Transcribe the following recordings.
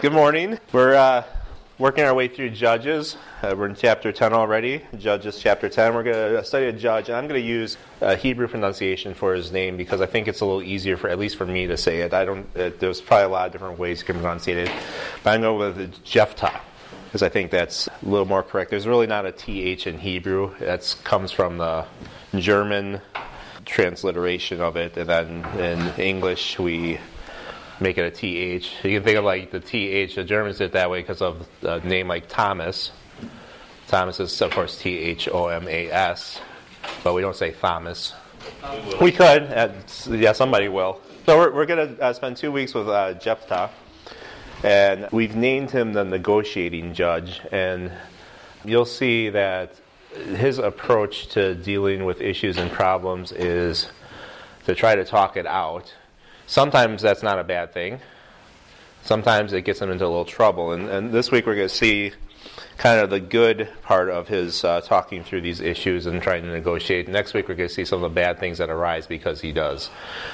Good morning. We're working our way through Judges. We're in chapter 10 already, Judges chapter 10. We're going to study a judge, and I'm going to use Hebrew pronunciation for his name because I think it's a little easier, at least for me, to say it. There's probably a lot of different ways you can pronounce it, but I'm going with Jephthah because I think that's a little more correct. There's really not a TH in Hebrew. That comes from the German transliteration of it, and then in English we make it a TH. You can think of like the TH, the Germans did it that way because of a name like Thomas. Thomas is, of course, Thomas, but we don't say Thomas. We could, yeah, somebody will. So we're going to spend 2 weeks with Jephthah, and we've named him the negotiating judge, and you'll see that his approach to dealing with issues and problems is to try to talk it out. Sometimes that's not a bad thing. Sometimes it gets him into a little trouble. And this week we're going to see kind of the good part of his talking through these issues and trying to negotiate. Next week we're going to see some of the bad things that arise because he does.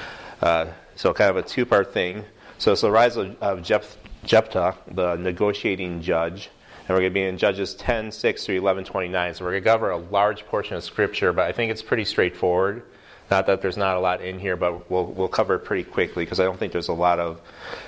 So kind of a two-part thing. So it's the rise of Jephthah, the negotiating judge. And we're going to be in Judges 10, 6 through 11, 29. So we're going to cover a large portion of Scripture, but I think it's pretty straightforward. Not that there's not a lot in here, but we'll cover it pretty quickly because I don't think there's a lot of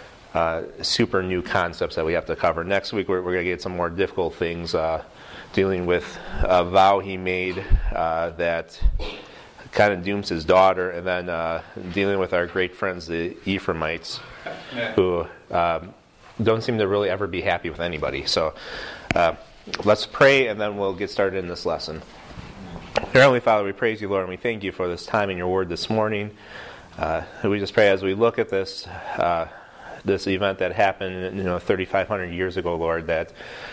super new concepts that we have to cover. Next week we're going to get some more difficult things dealing with a vow he made that kind of dooms his daughter, and then dealing with our great friends, the Ephraimites, who don't seem to really ever be happy with anybody. So let's pray, and then we'll get started in this lesson. Dear Heavenly Father, we praise you, Lord, and we thank you for this time in your word this morning. We just pray as we look at this event that happened 3,500 years ago, Lord, that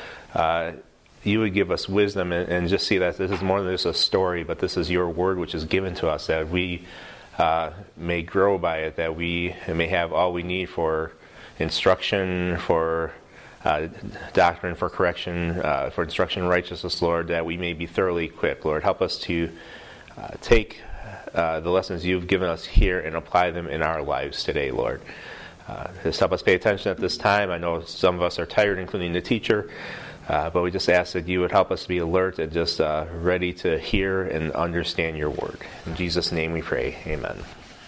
you would give us wisdom and just see that this is more than just a story, but this is your word which is given to us, that we may grow by it, that we may have all we need for instruction, for doctrine, for correction, for instruction in righteousness, Lord, that we may be thoroughly equipped. Lord, help us to take the lessons you've given us here and apply them in our lives today, Lord. Just help us pay attention at this time. I know some of us are tired, including the teacher, but we just ask that you would help us to be alert and just ready to hear and understand your word. In Jesus' name we pray. Amen.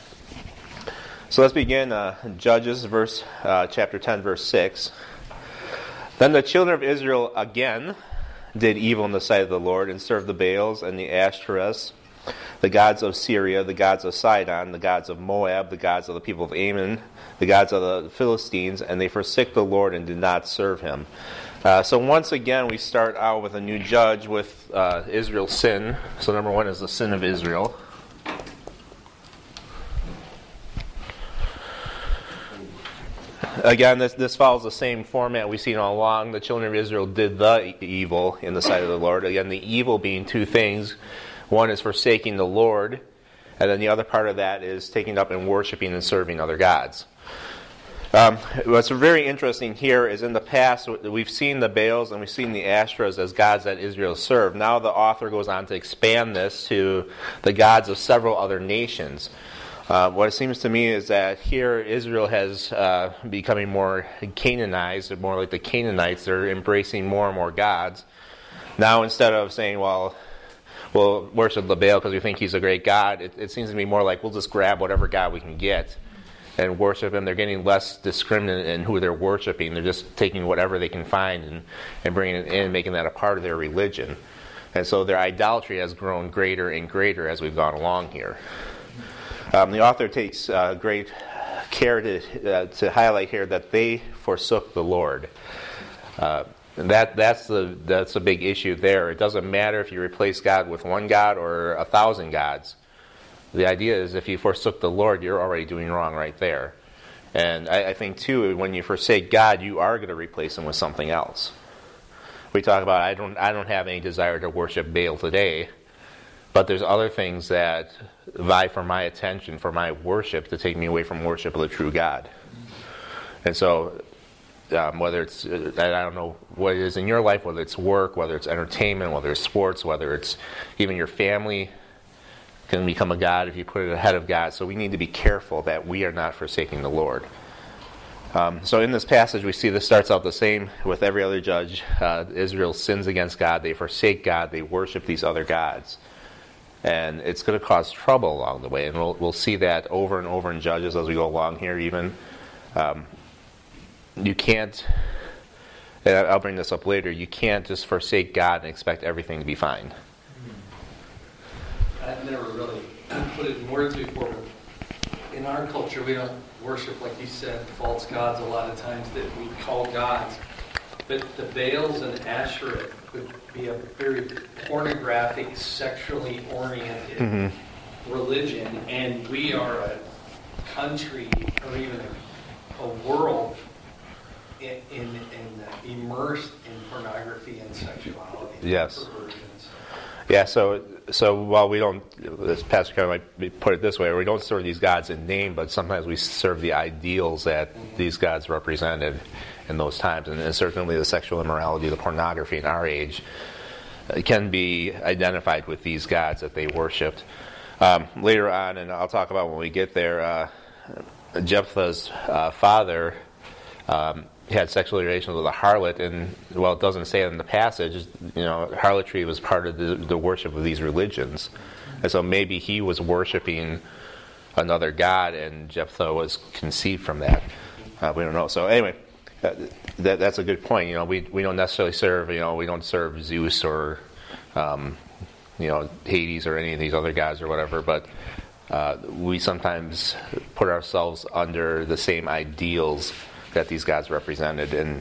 So let's begin Judges chapter 10, verse 6. Then the children of Israel again did evil in the sight of the Lord and served the Baals and the Ashtoreths, the gods of Syria, the gods of Sidon, the gods of Moab, the gods of the people of Ammon, the gods of the Philistines, and they forsook the Lord and did not serve him. So once again we start out with a new judge with Israel's sin. So number one is the sin of Israel. Again, this follows the same format we've seen all along. The children of Israel did the evil in the sight of the Lord. Again, the evil being two things. One is forsaking the Lord, and then the other part of that is taking up and worshiping and serving other gods. What's very interesting here is in the past, we've seen the Baals and we've seen the Ashtoreths as gods that Israel served. Now the author goes on to expand this to the gods of several other nations. What it seems to me is that here Israel has becoming more Canaanized, more like the Canaanites. They're embracing more and more gods. Now instead of saying, well, we'll worship the Baal because we think he's a great god, it seems to me more like we'll just grab whatever god we can get and worship him. They're getting less discriminate in who they're worshiping. They're just taking whatever they can find and bringing it in, making that a part of their religion. And so their idolatry has grown greater and greater as we've gone along here. The author takes great care to highlight here that they forsook the Lord. And that's a big issue there. It doesn't matter if you replace God with one God or 1,000 gods. The idea is if you forsook the Lord, you're already doing wrong right there. And I think too, when you forsake God, you are going to replace him with something else. We talk about I don't have any desire to worship Baal today. But there's other things that vie for my attention, for my worship, to take me away from worship of the true God. And so, whether it's, I don't know what it is in your life, whether it's work, whether it's entertainment, whether it's sports, whether it's even your family, can become a god if you put it ahead of God. So we need to be careful that we are not forsaking the Lord. So in this passage, we see this starts out the same with every other judge. Israel sins against God. They forsake God. They worship these other gods. And it's going to cause trouble along the way. And we'll see that over and over in Judges as we go along here even. You can't, and I'll bring this up later, you can't just forsake God and expect everything to be fine. I've never really put it in words before, but in our culture we don't worship, like you said, false gods a lot of times that we call gods. But the Baals and Asherah would be a very pornographic, sexually oriented religion, and we are a country or even a world immersed in pornography and sexuality. Yes. And perversions. Yeah, so while we don't, as Pastor Kevin might put it this way, we don't serve these gods in name, but sometimes we serve the ideals that these gods represented in those times. And certainly the sexual immorality, the pornography in our age can be identified with these gods that they worshipped. Later on, and I'll talk about when we get there, Jephthah's father had sexual relations with a harlot, and well, it doesn't say it in the passage. Harlotry was part of the worship of these religions, and so maybe he was worshiping another god, and Jephthah was conceived from that. We don't know. So anyway, that's a good point. We don't necessarily serve. We don't serve Zeus or Hades or any of these other gods or whatever, but we sometimes put ourselves under the same ideals that these gods represented, and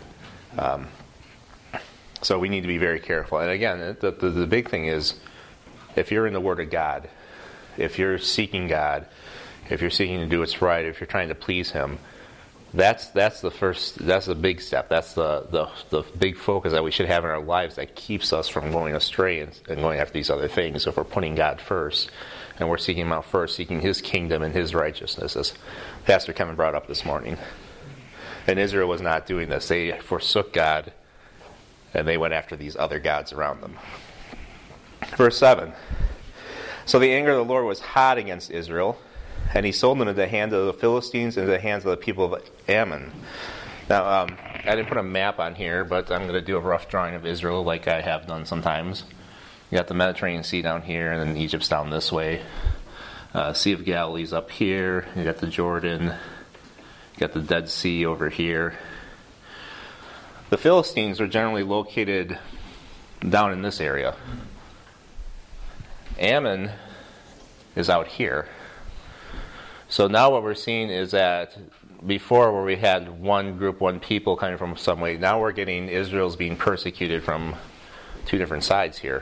so we need to be very careful. And again, the big thing is, if you're in the Word of God, if you're seeking God, if you're seeking to do what's right, if you're trying to please Him, that's the big step. That's the big focus that we should have in our lives that keeps us from going astray and going after these other things. So if we're putting God first, and we're seeking Him out first, seeking His kingdom and His righteousness, as Pastor Kevin brought up this morning. And Israel was not doing this. They forsook God, and they went after these other gods around them. Verse 7. So the anger of the Lord was hot against Israel, and He sold them into the hands of the Philistines and into the hands of the people of Ammon. Now, I didn't put a map on here, but I'm going to do a rough drawing of Israel like I have done sometimes. You got the Mediterranean Sea down here, and then Egypt's down this way. Sea of Galilee's up here. You got the Jordan. You got the Dead Sea over here. The Philistines are generally located down in this area. Ammon is out here. So now what we're seeing is that before, where we had one group, one people coming from some way, now we're getting Israel's being persecuted from two different sides here.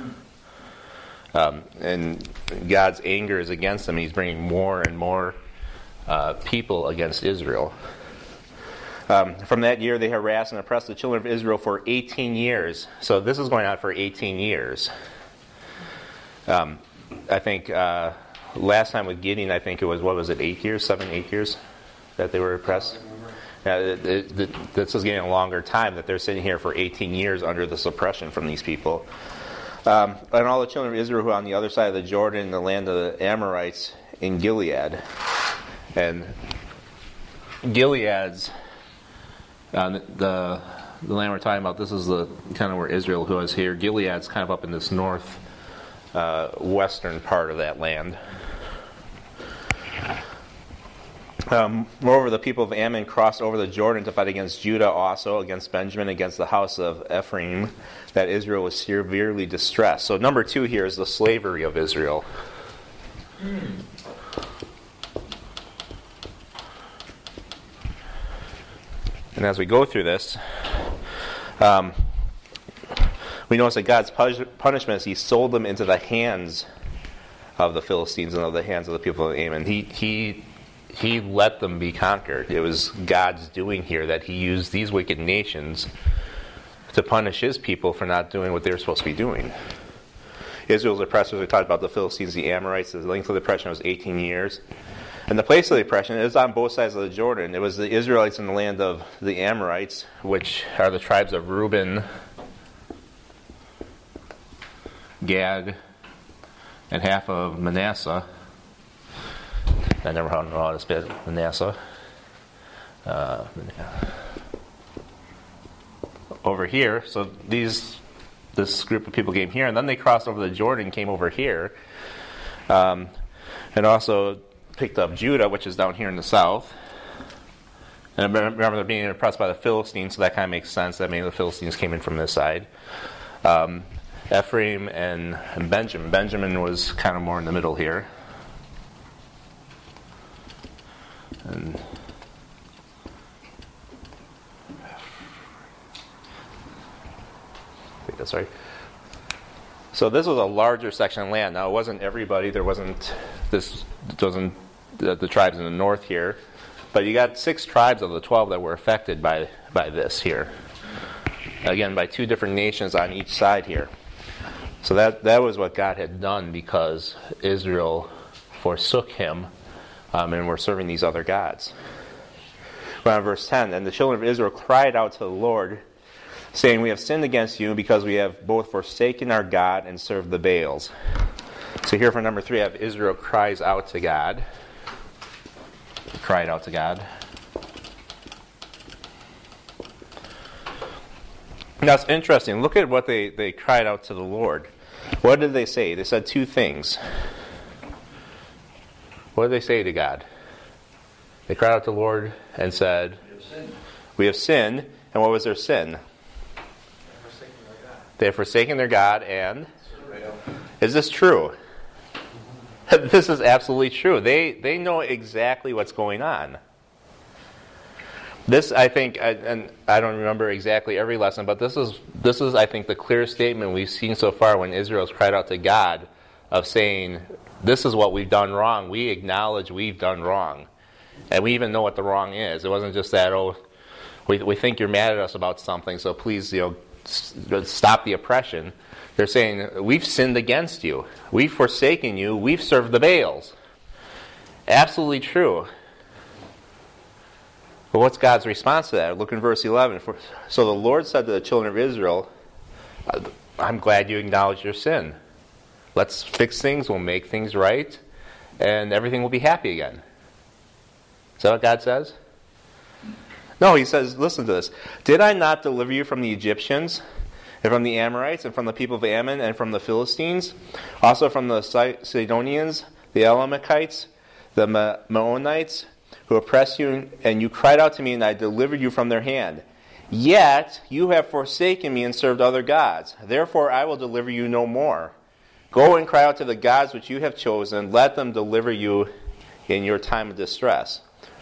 And God's anger is against them. He's bringing more and more people against Israel. From that year, they harassed and oppressed the children of Israel for 18 years. So this is going on for 18 years. I think last time with Gideon, I think it was, 8 years, 7, 8 years that they were oppressed? This is getting a longer time that they're sitting here for 18 years under the suppression from these people. And all the children of Israel who are on the other side of the Jordan in the land of the Amorites in Gilead. And Gilead's, the land we're talking about, this is the kind of where Israel was here. Gilead's kind of up in this north western part of that land. Moreover, the people of Ammon crossed over the Jordan to fight against Judah also, against Benjamin, against the house of Ephraim, that Israel was severely distressed. So number 2 here is the slavery of Israel. And as we go through this, we notice that God's punishment is He sold them into the hands of the Philistines and of the hands of the people of Ammon. He let them be conquered. It was God's doing here that He used these wicked nations to punish His people for not doing what they were supposed to be doing. Israel's oppressors, we talked about the Philistines, the Amorites. The length of the oppression was 18 years. And the place of the oppression is on both sides of the Jordan. It was the Israelites in the land of the Amorites, which are the tribes of Reuben, Gad, and half of Manasseh. I never know how to spell Manasseh. over here. So this group of people came here, and then they crossed over the Jordan, came over here, and also picked up Judah, which is down here in the south. And remember, they're being oppressed by the Philistines, so that kind of makes sense. That maybe the Philistines came in from this side. Ephraim and Benjamin. Benjamin was kind of more in the middle here. And I think that's right. So this was a larger section of land. Now, it wasn't everybody. There wasn't the tribes in the north here. But you got 6 tribes of the 12 that were affected by this here. Again, by 2 different nations on each side here. So that was what God had done because Israel forsook him and were serving these other gods. Well, verse 10, and the children of Israel cried out to the Lord, saying, we have sinned against you because we have both forsaken our God and served the Baals. So here for number 3, I have Israel cries out to God. Cried out to God. Now it's interesting. Look at what they cried out to the Lord. What did they say? They said 2 things. What did they say to God? They cried out to the Lord and said, we have sinned. And what was their sin? They have forsaken their God and? Is this true? This is absolutely true. They know exactly what's going on. This, I think, and I don't remember exactly every lesson, but this is, I think, the clearest statement we've seen so far when Israel's cried out to God of saying, this is what we've done wrong. We acknowledge we've done wrong. And we even know what the wrong is. It wasn't just that, we think you're mad at us about something, so please, stop the oppression. They're saying, we've sinned against you. We've forsaken you. We've served the Baals. Absolutely true. But what's God's response to that? Look in verse 11. So the Lord said to the children of Israel, I'm glad you acknowledge your sin. Let's fix things. We'll make things right. And everything will be happy again. Is that what God says? No, he says, listen to this. Did I not deliver you from the Egyptians, and from the Amorites, and from the people of Ammon, and from the Philistines, also from the Sidonians, the Elamites, the Maonites, who oppressed you, and you cried out to me, and I delivered you from their hand. Yet you have forsaken me and served other gods. Therefore I will deliver you no more. Go and cry out to the gods which you have chosen. Let them deliver you in your time of distress.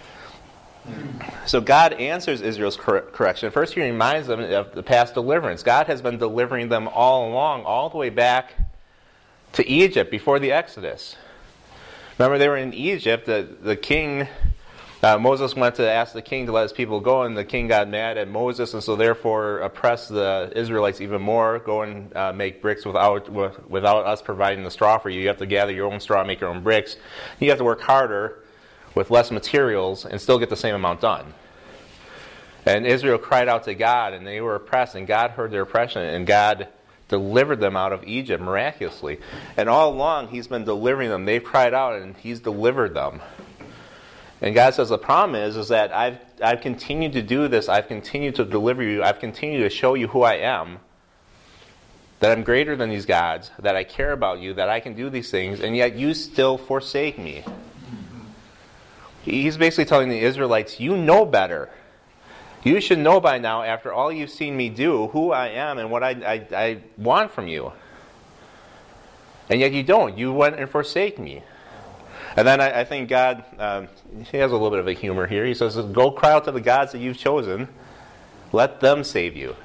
So God answers Israel's correction. First, he reminds them of the past deliverance. God has been delivering them all along, all the way back to Egypt before the Exodus. Remember, they were in Egypt. The king, Moses went to ask the king to let his people go, and the king got mad at Moses, and so therefore oppressed the Israelites even more. Go and make bricks without us providing the straw for you. You have to gather your own straw, make your own bricks. You have to work harder with less materials and still get the same amount done. And Israel cried out to God, and they were oppressed, and God heard their oppression, and God delivered them out of Egypt miraculously. And all along, he's been delivering them. They've cried out, and he's delivered them. And God says the problem is that I've continued to do this. I've continued to deliver you. I've continued to show you who I am, that I'm greater than these gods, that I care about you, that I can do these things, and yet you still forsake me. He's basically telling the Israelites, you know better. You should know by now, after all you've seen me do, who I am and what I want from you. And yet you don't. You went and forsake me. And then I think God, he has a little bit of a humor here. He says, go cry out to the gods that you've chosen. Let them save you.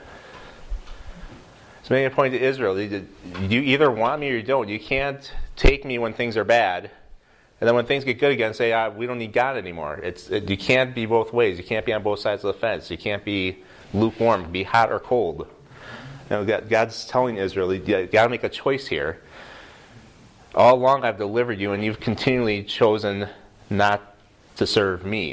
So making a point to Israel, you either want me or you don't. You can't take me when things are bad, and then when things get good again, say, we don't need God anymore. You can't be both ways. You can't be on both sides of the fence. You can't be lukewarm, be hot or cold. God's telling Israel, you've got to make a choice here. All along I've delivered you, and you've continually chosen not to serve me.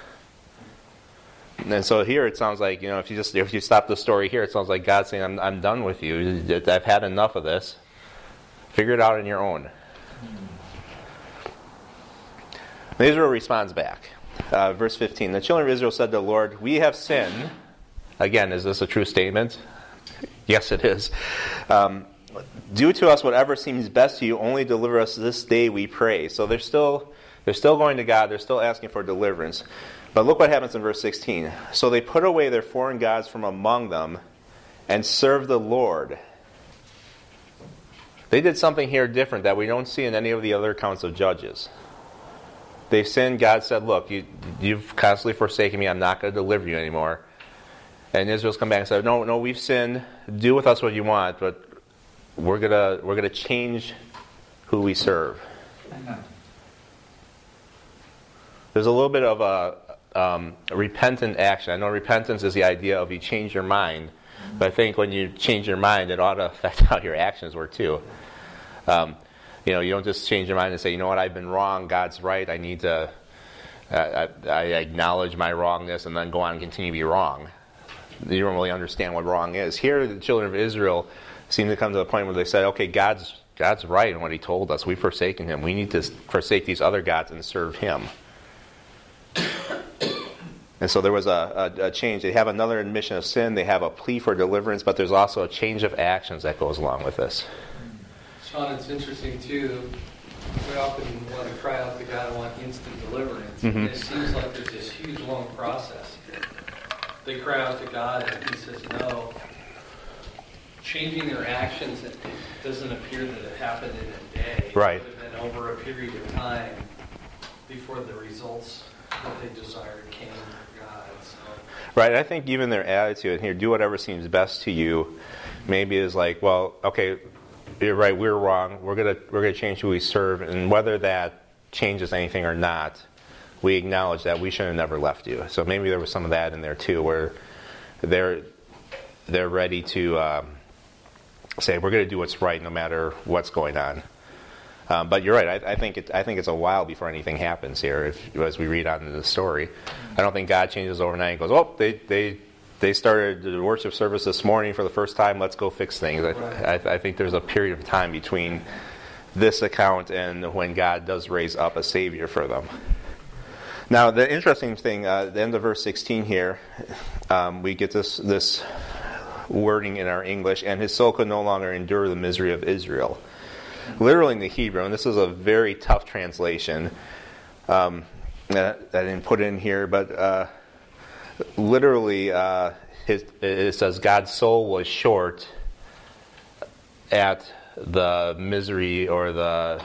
And so here it sounds like, if you stop the story here, it sounds like God's saying, I'm done with you. I've had enough of this. Figure it out on your own. Israel responds back. verse 15. The children of Israel said to the Lord, "We have sinned." Again, is this a true statement? Yes, it is. "Do to us whatever seems best to you. Only deliver us this day, we pray." So they're still going to God. They're still asking for deliverance. But look what happens in verse 16. "So they put away their foreign gods from among them and served the Lord." They did something here different that we don't see in any of the other accounts of Judges. They've sinned. God said, "Look, you've constantly forsaken me. I'm not going to deliver you anymore." And Israel's come back and said, No, we've sinned. Do with us what you want, but we're gonna change who we serve." There's a little bit of a repentant action. I know repentance is the idea of you change your mind, but I think when you change your mind, it ought to affect how your actions were too. You don't just change your mind and say, "You know what, I've been wrong. God's right. I need to. I acknowledge my wrongness," and then go on and continue to be wrong. You don't really understand what wrong is. Here, the children of Israel seem to come to the point where they said, "Okay, God's right in what He told us. We've forsaken Him. We need to forsake these other gods and serve Him." And so there was a change. They have another admission of sin. They have a plea for deliverance, but there's also a change of actions that goes along with this. Sean, it's interesting too. We often want to cry out to God and want instant deliverance. Mm-hmm. And it seems like there's this huge, long process. They cry out to God and He says no. Changing their actions, it doesn't appear that it happened in a day. Right. It would have been over a period of time before the results that they desired came from God. So. Right. I think even their attitude here, "Do whatever seems best to you," maybe is like, well, okay, you're right, we're wrong. We're gonna change who we serve, and whether that changes anything or not, we acknowledge that we should have never left you. So maybe there was some of that in there too, where they're ready to say, "We're going to do what's right, no matter what's going on." But you're right. I think it's a while before anything happens here. As we read on in the story, I don't think God changes overnight and goes, "Oh, they started the worship service this morning for the first time. Let's go fix things." Right. I think there's a period of time between this account and when God does raise up a Savior for them. Now, the interesting thing, the end of verse 16 here, we get this wording in our English, "and his soul could no longer endure the misery of Israel." Literally in the Hebrew, and this is a very tough translation that I didn't put in here, but literally it says God's soul was short at the misery or the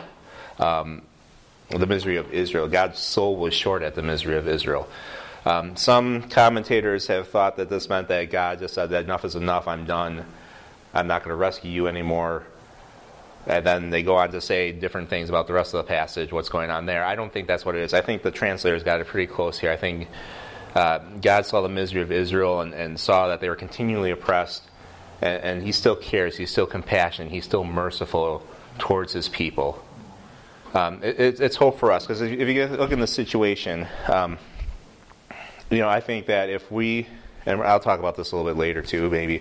misery of Israel. God's soul was short at the misery of Israel. Some commentators have thought that this meant that God just said that enough is enough, I'm done, I'm not going to rescue you anymore. And then they go on to say different things about the rest of the passage, what's going on there. I don't think that's what it is. I think the translators got it pretty close here. I think God saw the misery of Israel and saw that they were continually oppressed, and He still cares, He's still compassionate, He's still merciful towards His people. It's hope for us, because if you look in the situation, I think that if we, and I'll talk about this a little bit later too, maybe,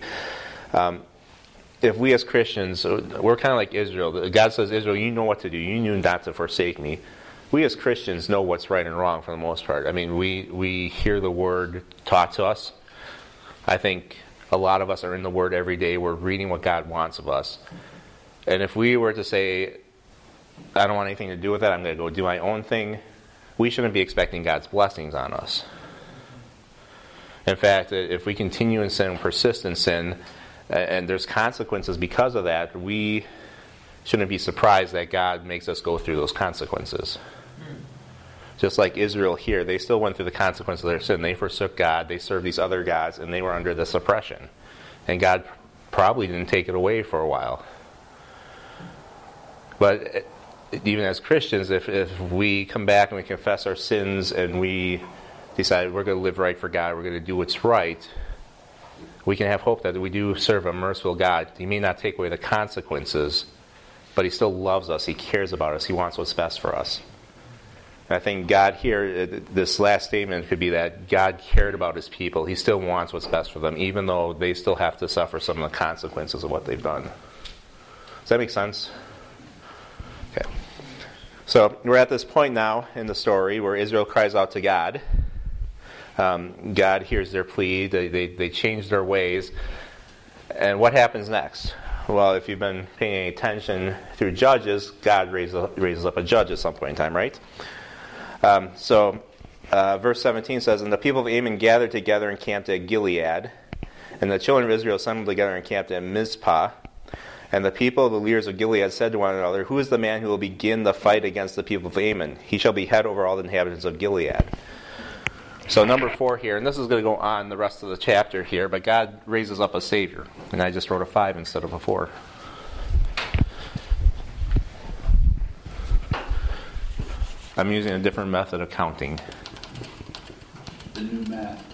if we as Christians, we're kind of like Israel. God says, "Israel, you know what to do. You knew not to forsake me." We as Christians know what's right and wrong for the most part. I mean, we hear the Word taught to us. I think a lot of us are in the Word every day. We're reading what God wants of us. And if we were to say, "I don't want anything to do with that, I'm going to go do my own thing," we shouldn't be expecting God's blessings on us. In fact, if we continue in sin, persist in sin, and there's consequences because of that, we shouldn't be surprised that God makes us go through those consequences. Just like Israel here, they still went through the consequences of their sin. They forsook God, they served these other gods, and they were under this oppression. And God probably didn't take it away for a while. But even as Christians, if we come back and we confess our sins and we decide we're going to live right for God, we're going to do what's right, we can have hope that we do serve a merciful God. He may not take away the consequences, but He still loves us. He cares about us. He wants what's best for us. And I think God here, this last statement could be that God cared about His people. He still wants what's best for them, even though they still have to suffer some of the consequences of what they've done. Does that make sense? Okay. So we're at this point now in the story where Israel cries out to God. God hears their plea. They change their ways. And what happens next? Well, if you've been paying attention through Judges, God raises up a judge at some point in time, right? Verse 17 says, "And the people of Ammon gathered together and camped at Gilead, and the children of Israel assembled together and camped at Mizpah. And the people, the leaders of Gilead, said to one another, 'Who is the man who will begin the fight against the people of Ammon? He shall be head over all the inhabitants of Gilead.'" So number 4 here, and this is going to go on the rest of the chapter here, but God raises up a Savior. And I just wrote a 5 instead of a 4. I'm using a different method of counting. The new math.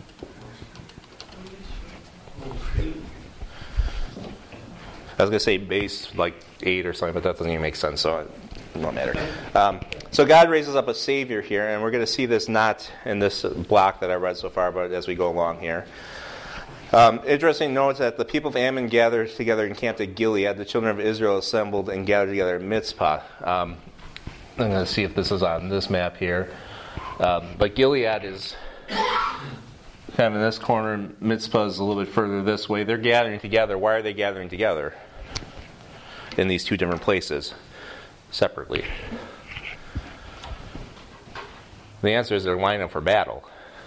I was going to say base like 8 or something, but that doesn't even make sense, so it won't matter. So God raises up a Savior here, and we're going to see this not in this block that I read so far, but as we go along here. Interesting note that the people of Ammon gathered together and camped at Gilead. The children of Israel assembled and gathered together at Mizpah. I'm going to see if this is on this map here. But Gilead is kind of in this corner. Mizpah is a little bit further this way. They're gathering together. Why are they gathering together in these two different places separately? The answer is they're lining up for battle.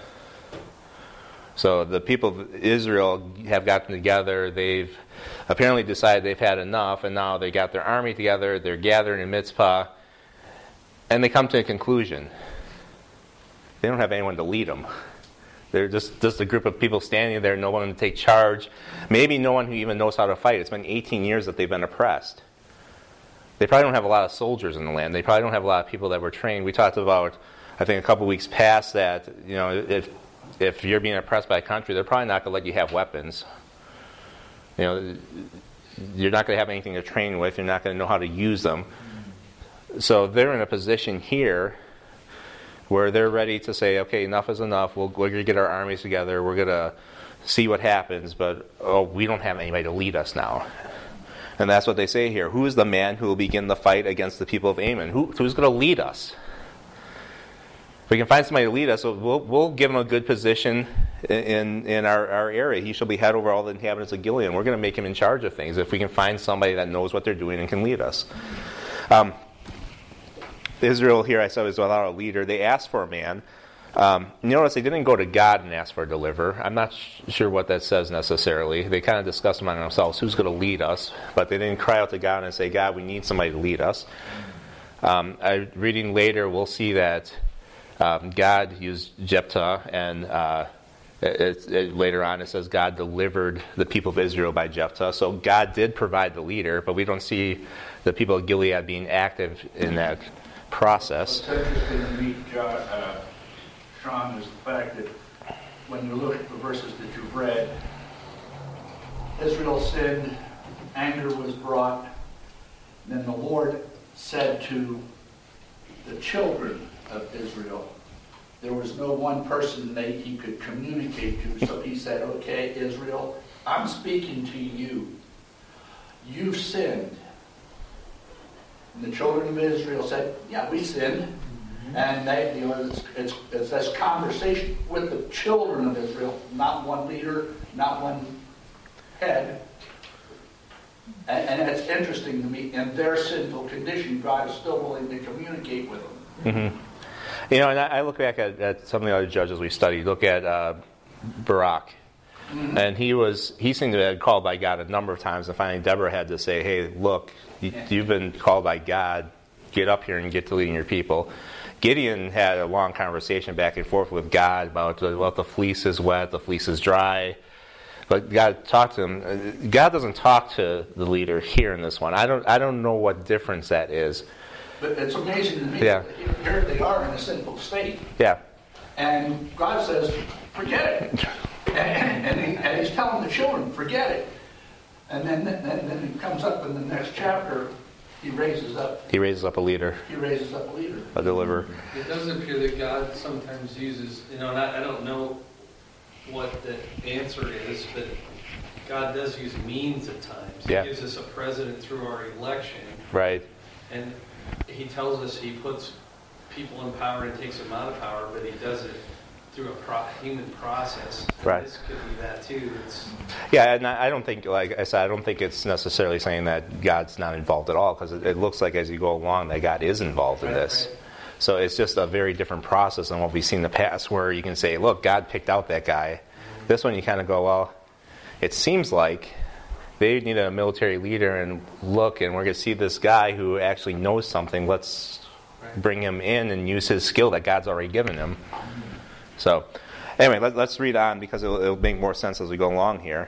So the people of Israel have gotten together. They've apparently decided they've had enough, and now they got their army together. They're gathering in Mizpah, and they come to a conclusion. They don't have anyone to lead them. They're just a group of people standing there, no one to take charge. Maybe no one who even knows how to fight. It's been 18 years that they've been oppressed. They probably don't have a lot of soldiers in the land. They probably don't have a lot of people that were trained. We talked about, I think a couple weeks past that, you know, if you're being oppressed by a country, they're probably not going to let you have weapons. You know, you're not going to have anything to train with. You're not going to know how to use them. So they're in a position here where they're ready to say, okay, enough is enough. We're going to get our armies together. We're going to see what happens. But, we don't have anybody to lead us now. And that's what they say here. Who is the man who will begin the fight against the people of Ammon? Who's going to lead us? If we can find somebody to lead us, we'll give him a good position in our area. He shall be head over all the inhabitants of Gilead. We're going to make him in charge of things if we can find somebody that knows what they're doing and can lead us. Israel here, I said, was without a leader. They asked for a man. Notice they didn't go to God and ask for a deliverer. I'm not sure what that says necessarily. They kind of discussed among themselves who's going to lead us, but they didn't cry out to God and say, God, we need somebody to lead us. Reading later, we'll see that God used Jephthah, and later on it says God delivered the people of Israel by Jephthah. So God did provide the leader, but we don't see the people of Gilead being active in that process. What's interesting to me, Sean, is the fact that when you look at the verses that you've read, Israel sinned, anger was brought, and then the Lord said to the children of Israel, there was no one person that he could communicate to, so he said, okay, Israel, I'm speaking to you. You've sinned. And the children of Israel said, yeah, we sinned. And they, it's this conversation with the children of Israel, not one leader, not one head. And it's interesting to me, in their sinful condition, God is still willing to communicate with them. Mm-hmm. You know, and I look back at some of the other judges we studied. Look at Barak. Mm-hmm. And he seemed to have been called by God a number of times, and finally Deborah had to say, hey, look, you've been called by God. Get up here and get to leading your people. Gideon had a long conversation back and forth with God about the fleece is wet, the fleece is dry. But God talked to him. God doesn't talk to the leader here in this one. I don't know what difference that is. But it's amazing to me. Yeah. Here they are in a sinful state. Yeah. And God says, forget it. And he's telling the children, forget it. And then it comes up in the next chapter, he raises up a leader. He raises up a leader. A deliverer. It does appear that God sometimes uses, and I don't know what the answer is, but God does use means at times. Yeah. He gives us a president through our election. Right. And he tells us he puts people in power and takes them out of power, but he does it through a human process. And right. This could be that too. Yeah, and I don't think, like I said, I don't think it's necessarily saying that God's not involved at all, because it looks like as you go along that God is involved in this. Right. So it's just a very different process than what we've seen in the past, where you can say, look, God picked out that guy. Mm-hmm. This one you kind of go, well, it seems like they need a military leader, and look, and we're going to see this guy who actually knows something. Let's bring him in and use his skill that God's already given him. So, anyway, let's read on, because it'll make more sense as we go along here.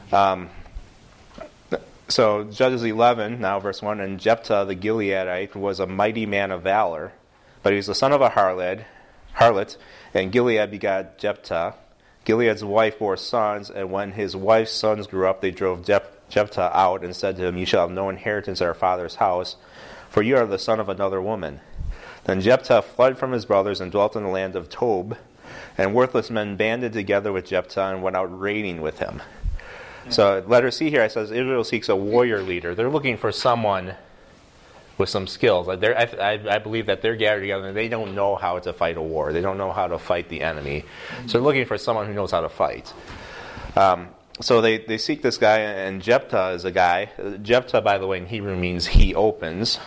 So, Judges 11, now verse 1, and Jephthah the Gileadite was a mighty man of valor, but he was the son of a harlot, and Gilead begat Jephthah. Gilead's wife bore sons, and when his wife's sons grew up, they drove Jephthah out and said to him, "You shall have no inheritance at our father's house, for you are the son of another woman." Then Jephthah fled from his brothers and dwelt in the land of Tob, and worthless men banded together with Jephthah and went out raiding with him. So letter C here, it says Israel seeks a warrior leader. They're looking for someone with some skills. I believe that they're gathered together and they don't know how to fight a war. They don't know how to fight the enemy. So they're looking for someone who knows how to fight. So they seek this guy, and Jephthah is a guy. Jephthah, by the way, in Hebrew means he opens.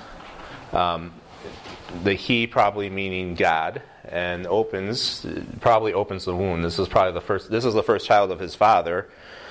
The he probably meaning God, and probably opens the wound. This is the first child of his father,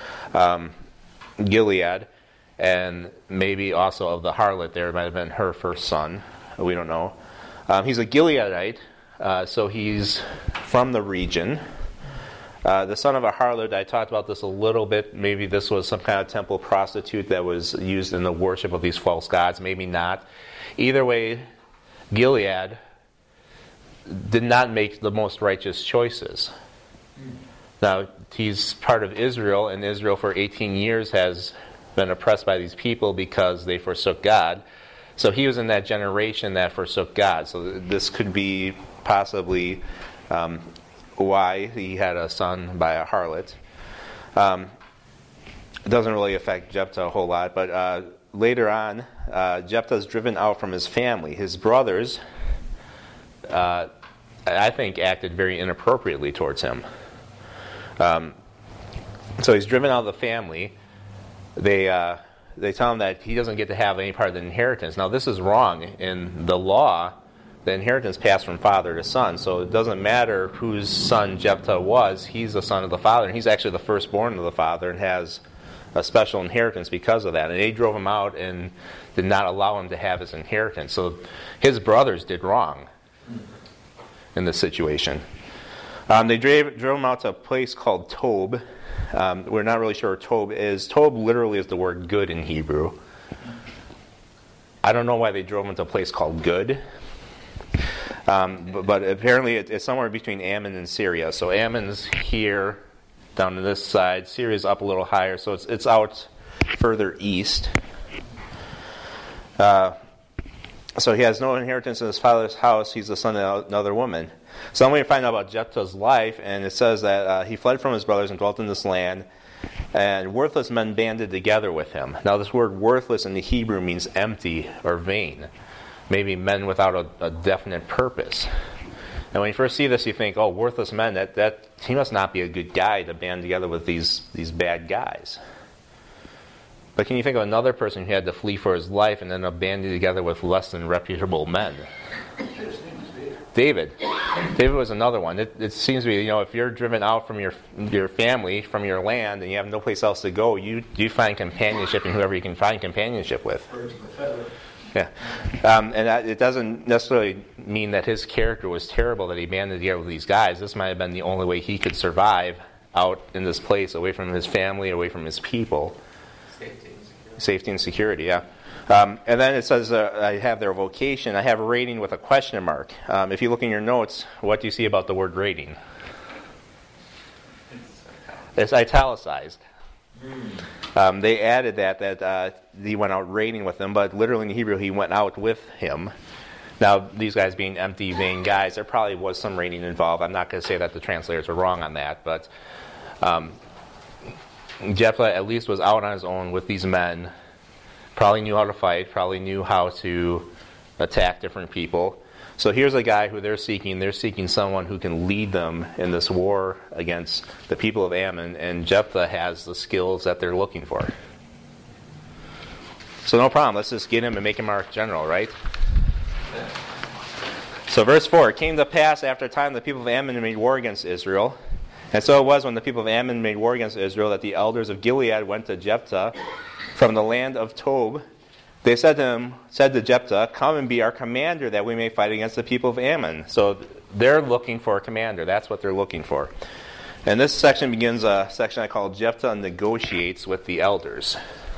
Gilead, and maybe also of the harlot. There might have been her first son. We don't know. He's a Gileadite, so he's from the region. The son of a harlot, I talked about this a little bit. Maybe this was some kind of temple prostitute that was used in the worship of these false gods. Maybe not. Either way, Gilead did not make the most righteous choices. Now, he's part of Israel, and Israel for 18 years has been oppressed by these people because they forsook God. So he was in that generation that forsook God. So this could be possibly why he had a son by a harlot. It doesn't really affect Jephthah a whole lot, but later on, Jephthah is driven out from his family. His brothers, I think, acted very inappropriately towards him. So he's driven out of the family. They tell him that he doesn't get to have any part of the inheritance. Now, this is wrong. In the law, the inheritance passed from father to son. So it doesn't matter whose son Jephthah was. He's the son of the father, and he's actually the firstborn of the father and has a special inheritance because of that. And they drove him out and did not allow him to have his inheritance. So his brothers did wrong in this situation. They drove him out to a place called Tob. We're not really sure what Tob is. Tob literally is the word good in Hebrew. I don't know why they drove him to a place called Good. But apparently it's somewhere between Ammon and Syria. So Ammon's here, down to this side. Syria's up a little higher, so it's out further east. So he has no inheritance in his father's house. He's the son of another woman. So then we find out about Jephthah's life, and it says that he fled from his brothers and dwelt in this land, and worthless men banded together with him. Now this word worthless in the Hebrew means empty or vain. Maybe men without a definite purpose. And when you first see this, you think, oh, worthless men, that he must not be a good guy to band together with these bad guys. But can you think of another person who had to flee for his life and ended up banding together with less than reputable men? David. David was another one. It seems to be, if you're driven out from your family, from your land, and you have no place else to go, you find companionship in whoever you can find companionship with. Yeah. And it doesn't necessarily mean that his character was terrible, that he banded together with these guys. This might have been the only way he could survive out in this place, away from his family, away from his people. Safety and security, yeah. And then it says, I have their vocation. I have rating with a question mark. If you look in your notes, what do you see about the word rating? It's italicized. They added that he went out raiding with them, but literally in Hebrew, he went out with him. Now, these guys being empty, vain guys, there probably was some raiding involved. I'm not going to say that the translators are wrong on that, but Jephthah at least was out on his own with these men, probably knew how to fight, probably knew how to attack different people. So here's a guy who they're seeking. They're seeking someone who can lead them in this war against the people of Ammon, and Jephthah has the skills that they're looking for. So no problem. Let's just get him and make him our general, right? So verse 4, it came to pass after a time the people of Ammon made war against Israel. And so it was when the people of Ammon made war against Israel that the elders of Gilead went to Jephthah from the land of Tob. They said to Jephthah, come and be our commander that we may fight against the people of Ammon. So they're looking for a commander. That's what they're looking for. And this section begins a section I call Jephthah negotiates with the elders.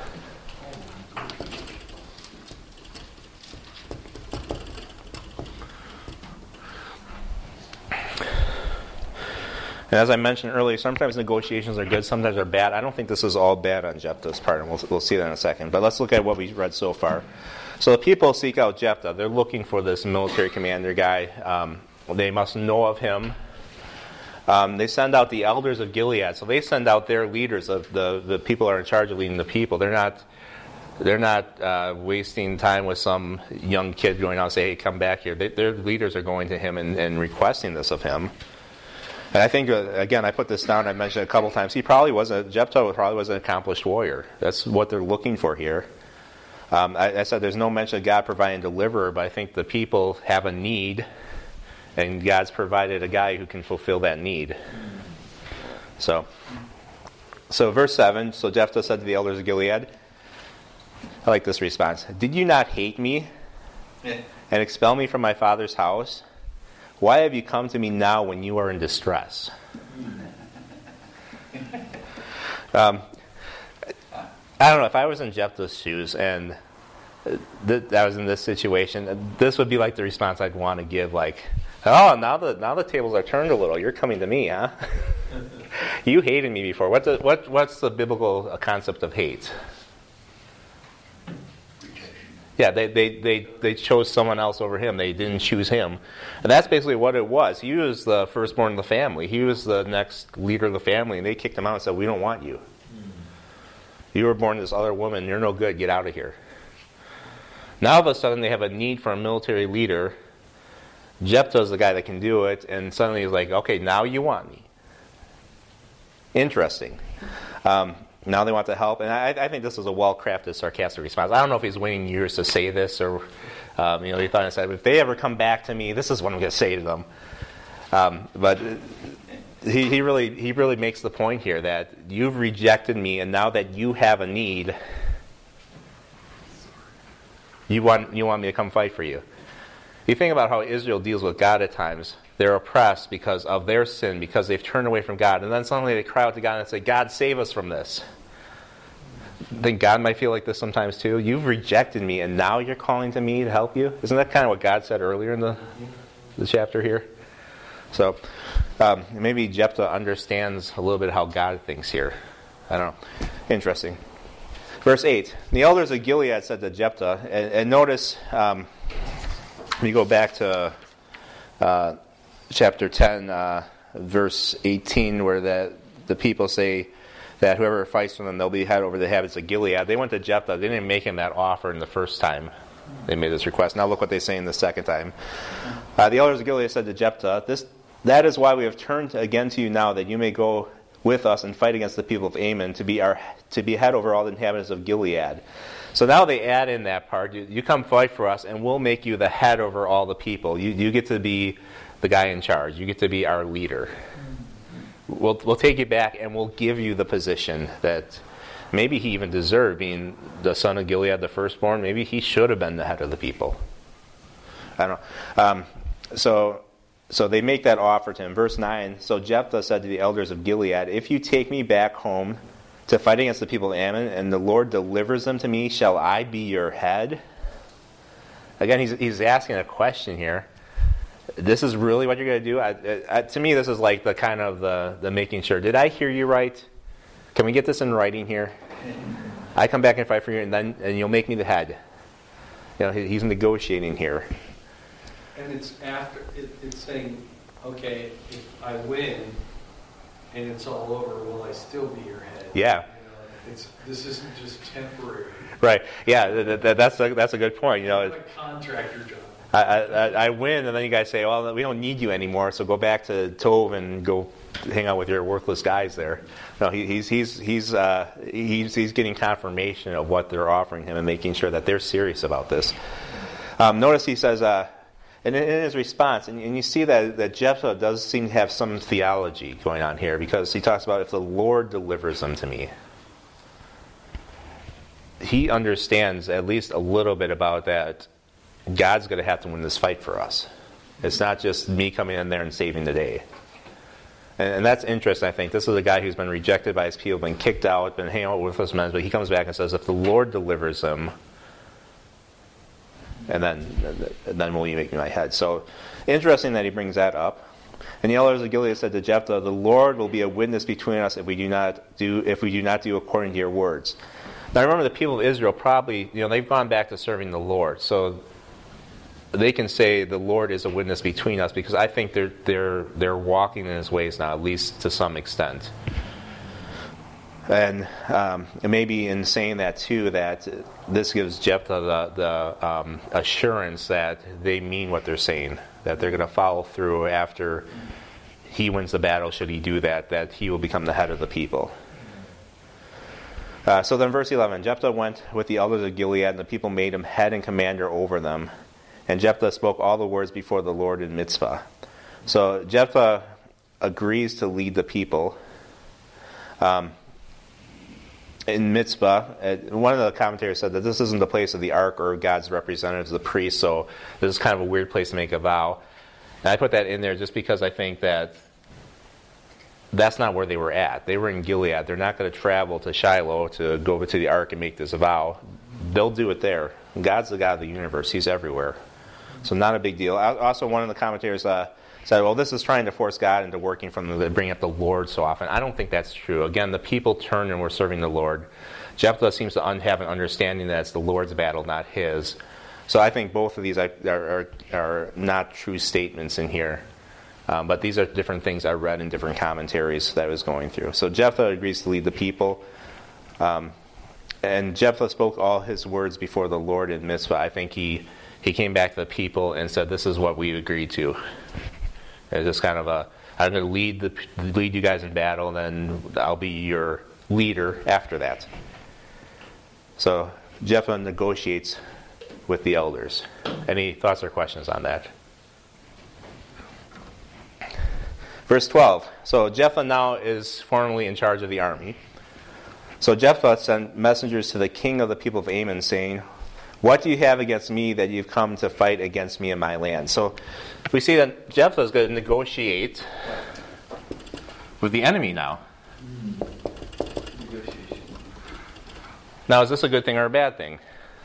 And as I mentioned earlier, sometimes negotiations are good, sometimes they're bad. I don't think this is all bad on Jephthah's part, and we'll see that in a second. But let's look at what we've read so far. So the people seek out Jephthah. They're looking for this military commander guy. They must know of him. They send out the elders of Gilead. So they send out their leaders, of the people who are in charge of leading the people. They're not wasting time with some young kid going out and say, hey, come back here. Their leaders are going to him and requesting this of him. And I think, again, I put this down, I mentioned it a couple times, Jephthah probably was an accomplished warrior. That's what they're looking for here. I said there's no mention of God providing a deliverer, but I think the people have a need, and God's provided a guy who can fulfill that need. So verse 7, so Jephthah said to the elders of Gilead, I like this response, did you not hate me and expel me from my father's house? Why have you come to me now when you are in distress? I don't know, if I was in Jephthah's shoes and I was in this situation, this would be like the response I'd want to give, like, oh, now the tables are turned a little. You're coming to me, huh? You hated me before. What's the biblical concept of hate? Yeah, they chose someone else over him. They didn't choose him. And that's basically what it was. He was the firstborn of the family. He was the next leader of the family, and they kicked him out and said, we don't want you. You were born to this other woman. You're no good. Get out of here. Now all of a sudden they have a need for a military leader. Jephthah's the guy that can do it, and suddenly he's like, okay, now you want me. Interesting. Now they want to help, and I think this is a well-crafted, sarcastic response. I don't know if he's waiting years to say this, or he thought and said, if they ever come back to me, this is what I'm going to say to them. But he really makes the point here that you've rejected me, and now that you have a need, you want me to come fight for you. You think about how Israel deals with God at times. They're oppressed because of their sin, because they've turned away from God. And then suddenly they cry out to God and say, God, save us from this. I think God might feel like this sometimes too. You've rejected me, and now you're calling to me to help you? Isn't that kind of what God said earlier in the chapter here? So maybe Jephthah understands a little bit how God thinks here. I don't know. Interesting. Verse 8. The elders of Gilead said to Jephthah, and notice, when you go back to chapter 10, verse 18, where the people say that whoever fights for them, they'll be head over the habits of Gilead. They went to Jephthah. They didn't make him that offer in the first time they made this request. Now look what they say in the second time. The elders of Gilead said to Jephthah, that is why we have turned again to you now, that you may go with us and fight against the people of Ammon, to be head over all the inhabitants of Gilead. So now they add in that part. You come fight for us, and we'll make you the head over all the people. You get to be the guy in charge. You get to be our leader. We'll take you back, and we'll give you the position that maybe he even deserved, being the son of Gilead, the firstborn. Maybe he should have been the head of the people. I don't know. So they make that offer to him. Verse 9, so Jephthah said to the elders of Gilead, if you take me back home to fight against the people of Ammon, and the Lord delivers them to me, shall I be your head? Again, he's asking a question here. This is really what you're going to do? To me, this is like the kind of the making sure. Did I hear you right? Can we get this in writing here? I come back and fight for you, and you'll make me the head. He's negotiating here. And it's saying, okay, if I win and it's all over, will I still be your head? Yeah. This isn't just temporary. Right. Yeah, that's a good point. It's a contractor job. I win, and then you guys say, "Well, we don't need you anymore, so go back to Tove and go hang out with your worthless guys there." No, he's getting confirmation of what they're offering him and making sure that they're serious about this. Notice he says, and in his response, and you see that Jephthah does seem to have some theology going on here, because he talks about if the Lord delivers them to me. He understands at least a little bit about that. God's going to have to win this fight for us. It's not just me coming in there and saving the day. And that's interesting, I think. This is a guy who's been rejected by his people, been kicked out, been hanging out with worthless men, but he comes back and says, if the Lord delivers him, and then will you make me my head? So, interesting that he brings that up. And the elders of Gilead said to Jephthah, the Lord will be a witness between us if we do not do according to your words. Now remember, the people of Israel probably, they've gone back to serving the Lord. So they can say the Lord is a witness between us, because I think they're walking in his ways now, at least to some extent. And maybe in saying that too, that this gives Jephthah the assurance that they mean what they're saying, that they're going to follow through after he wins the battle, should he do that he will become the head of the people. So then verse 11, Jephthah went with the elders of Gilead, and the people made him head and commander over them. And Jephthah spoke all the words before the Lord in Mizpah. So Jephthah agrees to lead the people. In Mizpah, one of the commentators said that this isn't the place of the ark or God's representatives, the priests, so this is kind of a weird place to make a vow. And I put that in there just because I think that that's not where they were at. They were in Gilead. They're not going to travel to Shiloh to go over to the ark and make this vow. They'll do it there. God's the God of the universe. He's everywhere. So not a big deal. Also, one of the commentators said, well, this is trying to force God into working from bringing up the Lord so often. I don't think that's true. Again, the people turned and were serving the Lord. Jephthah seems to have an understanding that it's the Lord's battle, not his. So I think both of these are not true statements in here. But these are different things I read in different commentaries that I was going through. So Jephthah agrees to lead the people. And Jephthah spoke all his words before the Lord in Mizpah. I think he came back to the people and said, this is what we agreed to. It's just kind of I'm going to lead you guys in battle, and then I'll be your leader after that. So Jephthah negotiates with the elders. Any thoughts or questions on that? Verse 12. So Jephthah now is formally in charge of the army. So Jephthah sent messengers to the king of the people of Ammon, saying, what do you have against me that you've come to fight against me in my land? So we see that Jephthah is going to negotiate with the enemy now. Now, is this a good thing or a bad thing?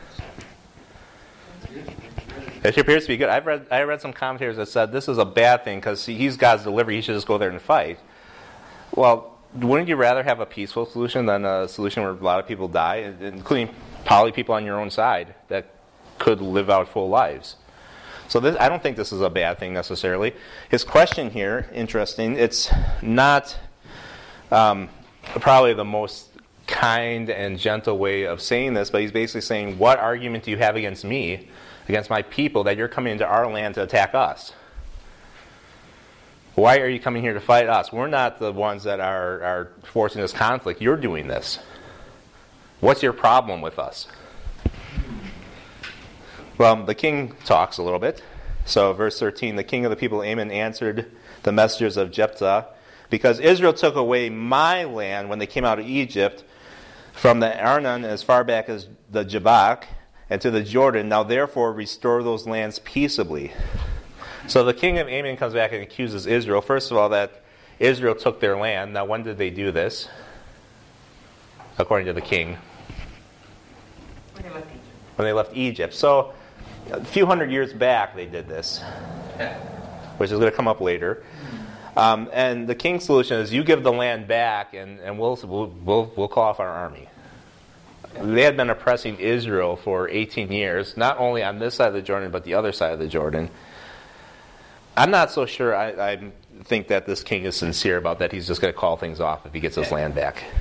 It appears to be good. I read some commentators that said this is a bad thing because he's God's deliverer. He should just go there and fight. Well, wouldn't you rather have a peaceful solution than a solution where a lot of people die, including probably people on your own side that could live out full lives? So I don't think this is a bad thing necessarily. His question here, interesting, it's not probably the most kind and gentle way of saying this, but he's basically saying, what argument do you have against me, against my people, that you're coming into our land to attack us? Why are you coming here to fight us? We're not the ones that are forcing this conflict. You're doing this. What's your problem with us? Well, the king talks a little bit. So verse 13, the king of the people of Ammon answered the messengers of Jephthah, because Israel took away my land when they came out of Egypt, from the Arnon as far back as the Jabbok, and to the Jordan. Now therefore restore those lands peaceably. So the king of Ammon comes back and accuses Israel, first of all, that Israel took their land. Now when did they do this? According to the king. When they left Egypt. So a few hundred years back they did this, which is going to come up later. And the king's solution is, you give the land back, and we'll call off our army. They had been oppressing Israel for 18 years, not only on this side of the Jordan, but the other side of the Jordan. I'm not so sure I think that this king is sincere about that. He's just going to call things off if he gets his land back.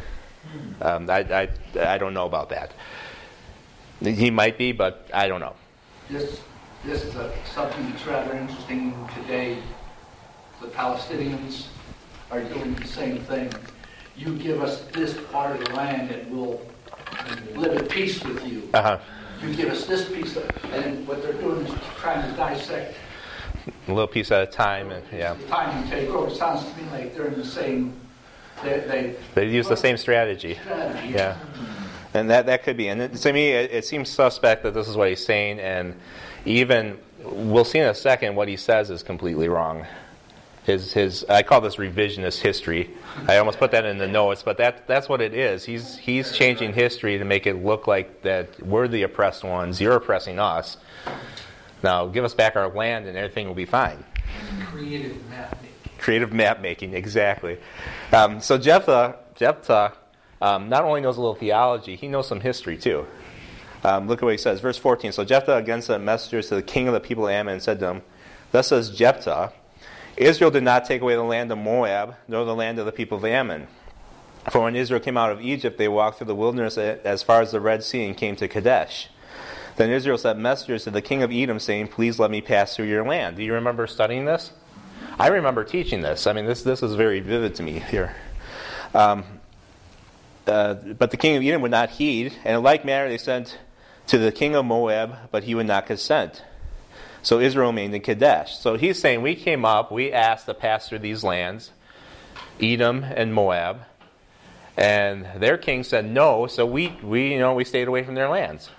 I don't know about that. He might be, but I don't know. This is something that's rather interesting today. The Palestinians are doing the same thing. You give us this part of the land and we'll live at peace with you. Uh-huh. You give us this piece, and what they're doing is trying to dissect A little piece at a time, and the time you take over. It sounds to me like they're in the same. They use the same strategy. Yeah, and that could be. And to me, it seems suspect that this is what he's saying, and even we'll see in a second what he says is completely wrong. His I call this revisionist history. I almost put that in the notes, but that's what it is. He's changing history to make it look like that we're the oppressed ones. You're oppressing us. Now give us back our land, and everything will be fine. Creative map making, exactly. So Jephthah not only knows a little theology, he knows some history too. Look at what he says, verse 14. So Jephthah again sent messengers to the king of the people of Ammon and said to him, "Thus says Jephthah, Israel did not take away the land of Moab, nor the land of the people of Ammon. For when Israel came out of Egypt, they walked through the wilderness as far as the Red Sea and came to Kadesh. Then Israel sent messengers to the king of Edom, saying, 'Please let me pass through your land.'" Do you remember studying this? I remember teaching this. I mean, this is very vivid to me here. But the king of Edom would not heed, and in like manner they sent to the king of Moab, but he would not consent. So Israel remained in Kadesh. So he's saying, we came up, we asked to pass through these lands, Edom and Moab, and their king said no, so we stayed away from their lands.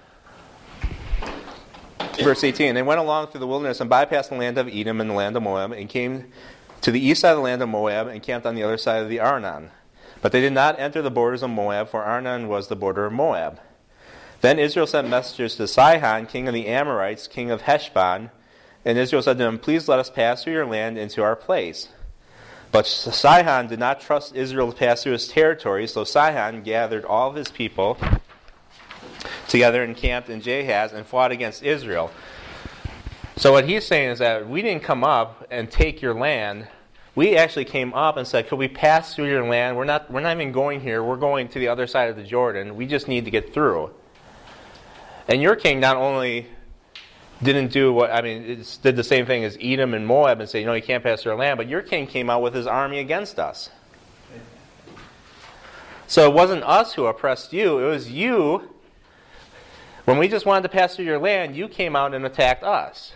Verse 18, they went along through the wilderness and bypassed the land of Edom and the land of Moab, and came to the east side of the land of Moab and camped on the other side of the Arnon. But they did not enter the borders of Moab, for Arnon was the border of Moab. Then Israel sent messengers to Sihon, king of the Amorites, king of Heshbon, and Israel said to him, "Please let us pass through your land into our place." But Sihon did not trust Israel to pass through his territory, so Sihon gathered all of his people together and camped in Jahaz and fought against Israel. So what he's saying is that we didn't come up and take your land. We actually came up and said, "Could we pass through your land? We're not even going here. We're going to the other side of the Jordan. We just need to get through." And your king not only did the same thing as Edom and Moab and say, "No, you can't pass through our land," but your king came out with his army against us. So it wasn't us who oppressed you. It was you. When we just wanted to pass through your land, you came out and attacked us.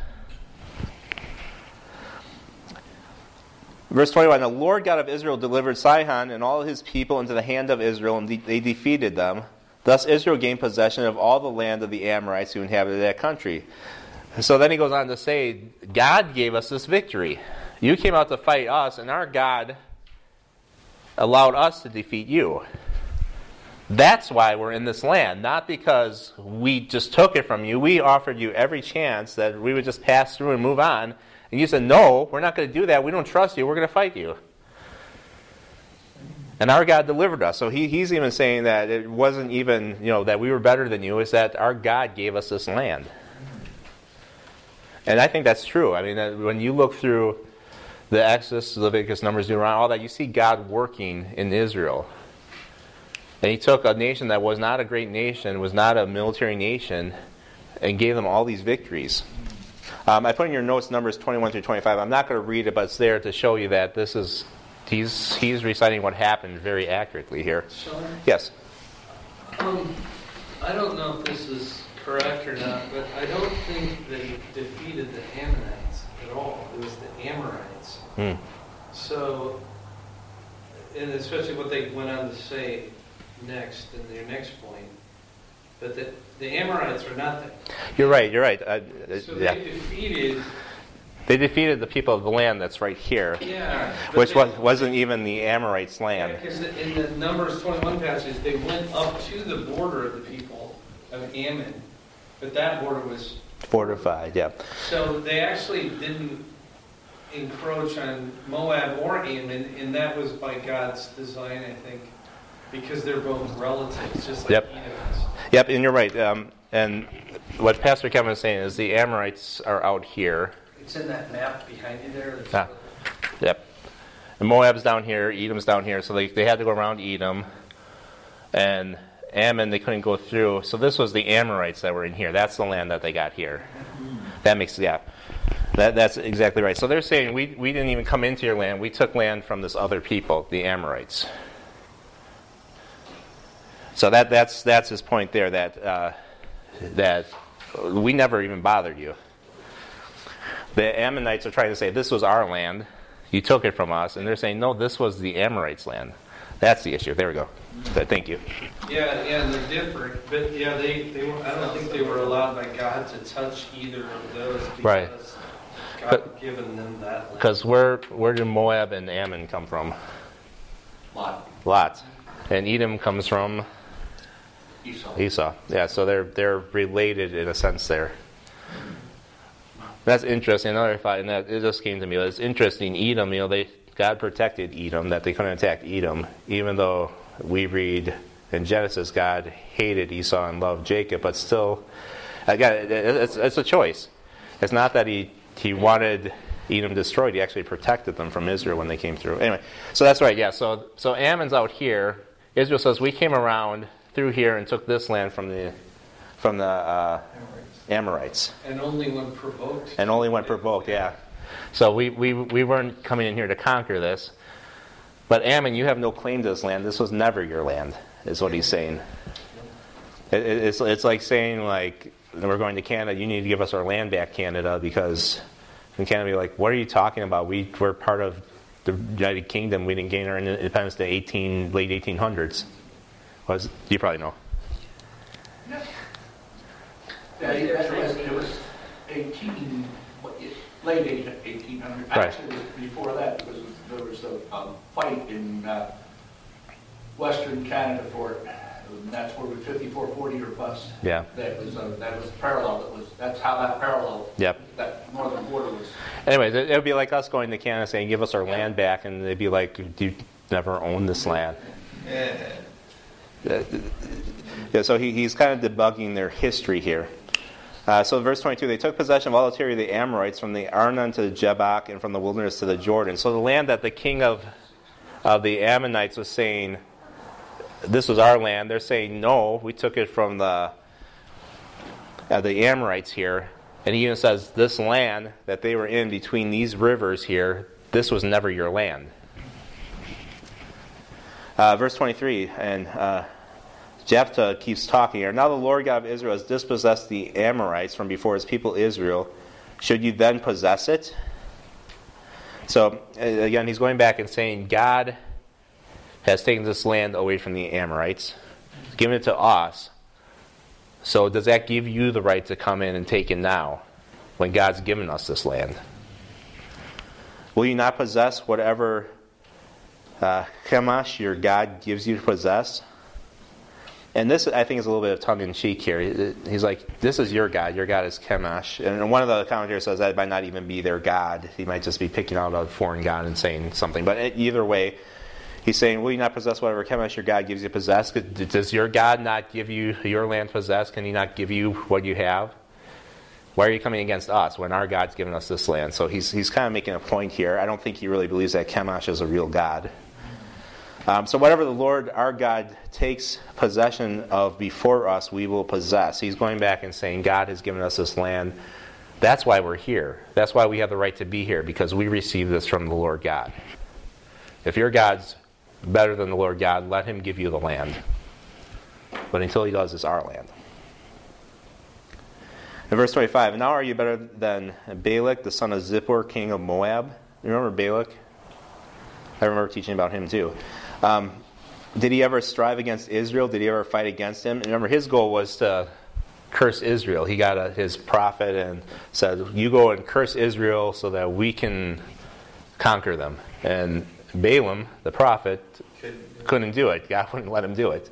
Verse 21, the Lord God of Israel delivered Sihon and all his people into the hand of Israel, and they defeated them. Thus Israel gained possession of all the land of the Amorites who inhabited that country. So then he goes on to say, God gave us this victory. You came out to fight us, and our God allowed us to defeat you. That's why we're in this land, not because we just took it from you. We offered you every chance that we would just pass through and move on. And you said, "No, we're not going to do that. We don't trust you. We're going to fight you." And our God delivered us. So he's even saying that it wasn't even, that we were better than you. It's that our God gave us this land. And I think that's true. I mean, when you look through the Exodus, Leviticus, Numbers, Deuteronomy, all that, you see God working in Israel. And he took a nation that was not a great nation, was not a military nation, and gave them all these victories. I put in your notes Numbers 21 through 25. I'm not going to read it, but it's there to show you that this is he's reciting what happened very accurately here. Sean? Yes. I don't know if this is correct or not, but I don't think they defeated the Ammonites at all. It was the Amorites. So, and especially what they went on to say next in their next point, but the Amorites were not there. You're right. So they defeated the people of the land that's right here, which wasn't even the Amorites' land. Because in the Numbers 21 passage, they went up to the border of the people of Ammon, but that border was fortified. Yeah. So they actually didn't encroach on Moab or Ammon, and that was by God's design, I think, because they're both relatives, just like Edom is. Yep, and you're right. And what Pastor Kevin is saying is the Amorites are out here. It's in that map behind you there. Yep. And Moab's down here, Edom's down here, so they had to go around Edom. And Ammon, they couldn't go through. So this was the Amorites that were in here. That's the land that they got here. That makes, yeah. That's exactly right. So they're saying, we didn't even come into your land. We took land from this other people, the Amorites. So that's his point there, that we never even bothered you. The Ammonites are trying to say, this was our land. You took it from us. And they're saying, no, this was the Amorites' land. That's the issue. There we go. Thank you. Yeah, and they're different. But yeah, they I don't think they were allowed by God to touch either of those because right. God had given them that land. Because where did Moab and Ammon come from? Lot. And Edom comes from Esau. Yeah, so they're related in a sense there. That's interesting. Another thought, and that it just came to me. It's interesting. Edom, God protected Edom, that they couldn't attack Edom, even though we read in Genesis God hated Esau and loved Jacob. But still, again, it's a choice. It's not that he wanted Edom destroyed. He actually protected them from Israel when they came through. Anyway, so that's right. Yeah. So Ammon's out here. Israel says we came around through here and took this land from the Amorites. And only when provoked. Yeah. So we weren't coming in here to conquer this. But Ammon, you have no claim to this land. This was never your land, is what he's saying. It's like saying, like, we're going to Canada, you need to give us our land back, Canada, because in Canada, be like, what are you talking about? We're part of the United Kingdom. We didn't gain our independence to late 1800s. You probably know. Yeah, it was late 1800s. Actually, before that, there was a fight in Western Canada for it. And that's where 5440 or bust. Yeah. That was parallel. That's how that parallel. Yep. That northern border was. Anyways, it would be like us going to Canada saying, "Give us our land back," and they'd be like, "You never owned this land." Yeah. So he's kind of debugging their history here. So verse 22, they took possession of all the territory of the Amorites, from the Arnon to the Jabbok, and from the wilderness to the Jordan. So the land that the king of the Ammonites was saying, this was our land, they're saying, no, we took it from the Amorites here. And he even says, this land that they were in between these rivers here, this was never your land. Verse 23, and Jephthah keeps talking here. Now the Lord God of Israel has dispossessed the Amorites from before his people Israel. Should you then possess it? So, again, he's going back and saying, God has taken this land away from the Amorites, given it to us. So does that give you the right to come in and take it now, when God's given us this land? Will you not possess whatever Chemosh, your God, gives you to possess? And this, I think, is a little bit of tongue-in-cheek here. He's like, this is your God. Your God is Chemosh. And one of the commentators says that might not even be their God. He might just be picking out a foreign God and saying something. But either way, he's saying, will you not possess whatever Chemosh your God gives you to possess? Does your God not give you your land to possess? Can he not give you what you have? Why are you coming against us when our God's given us this land? So he's kind of making a point here. I don't think he really believes that Chemosh is a real God. So whatever the Lord our God takes possession of before us, we will possess. He's going back and saying God has given us this land. That's why we're here. That's why we have the right to be here, because we received this from the Lord God. If your God's better than the Lord God, let him give you the land. But until he does, it's our land. In verse 25, now are you better than Balak, the son of Zippor, king of Moab? You remember Balak? I remember teaching about him too. Did he ever strive against Israel? Did he ever fight against him? And remember, his goal was to curse Israel. He got his prophet and said, you go and curse Israel so that we can conquer them. And Balaam, the prophet, couldn't do it. God wouldn't let him do it.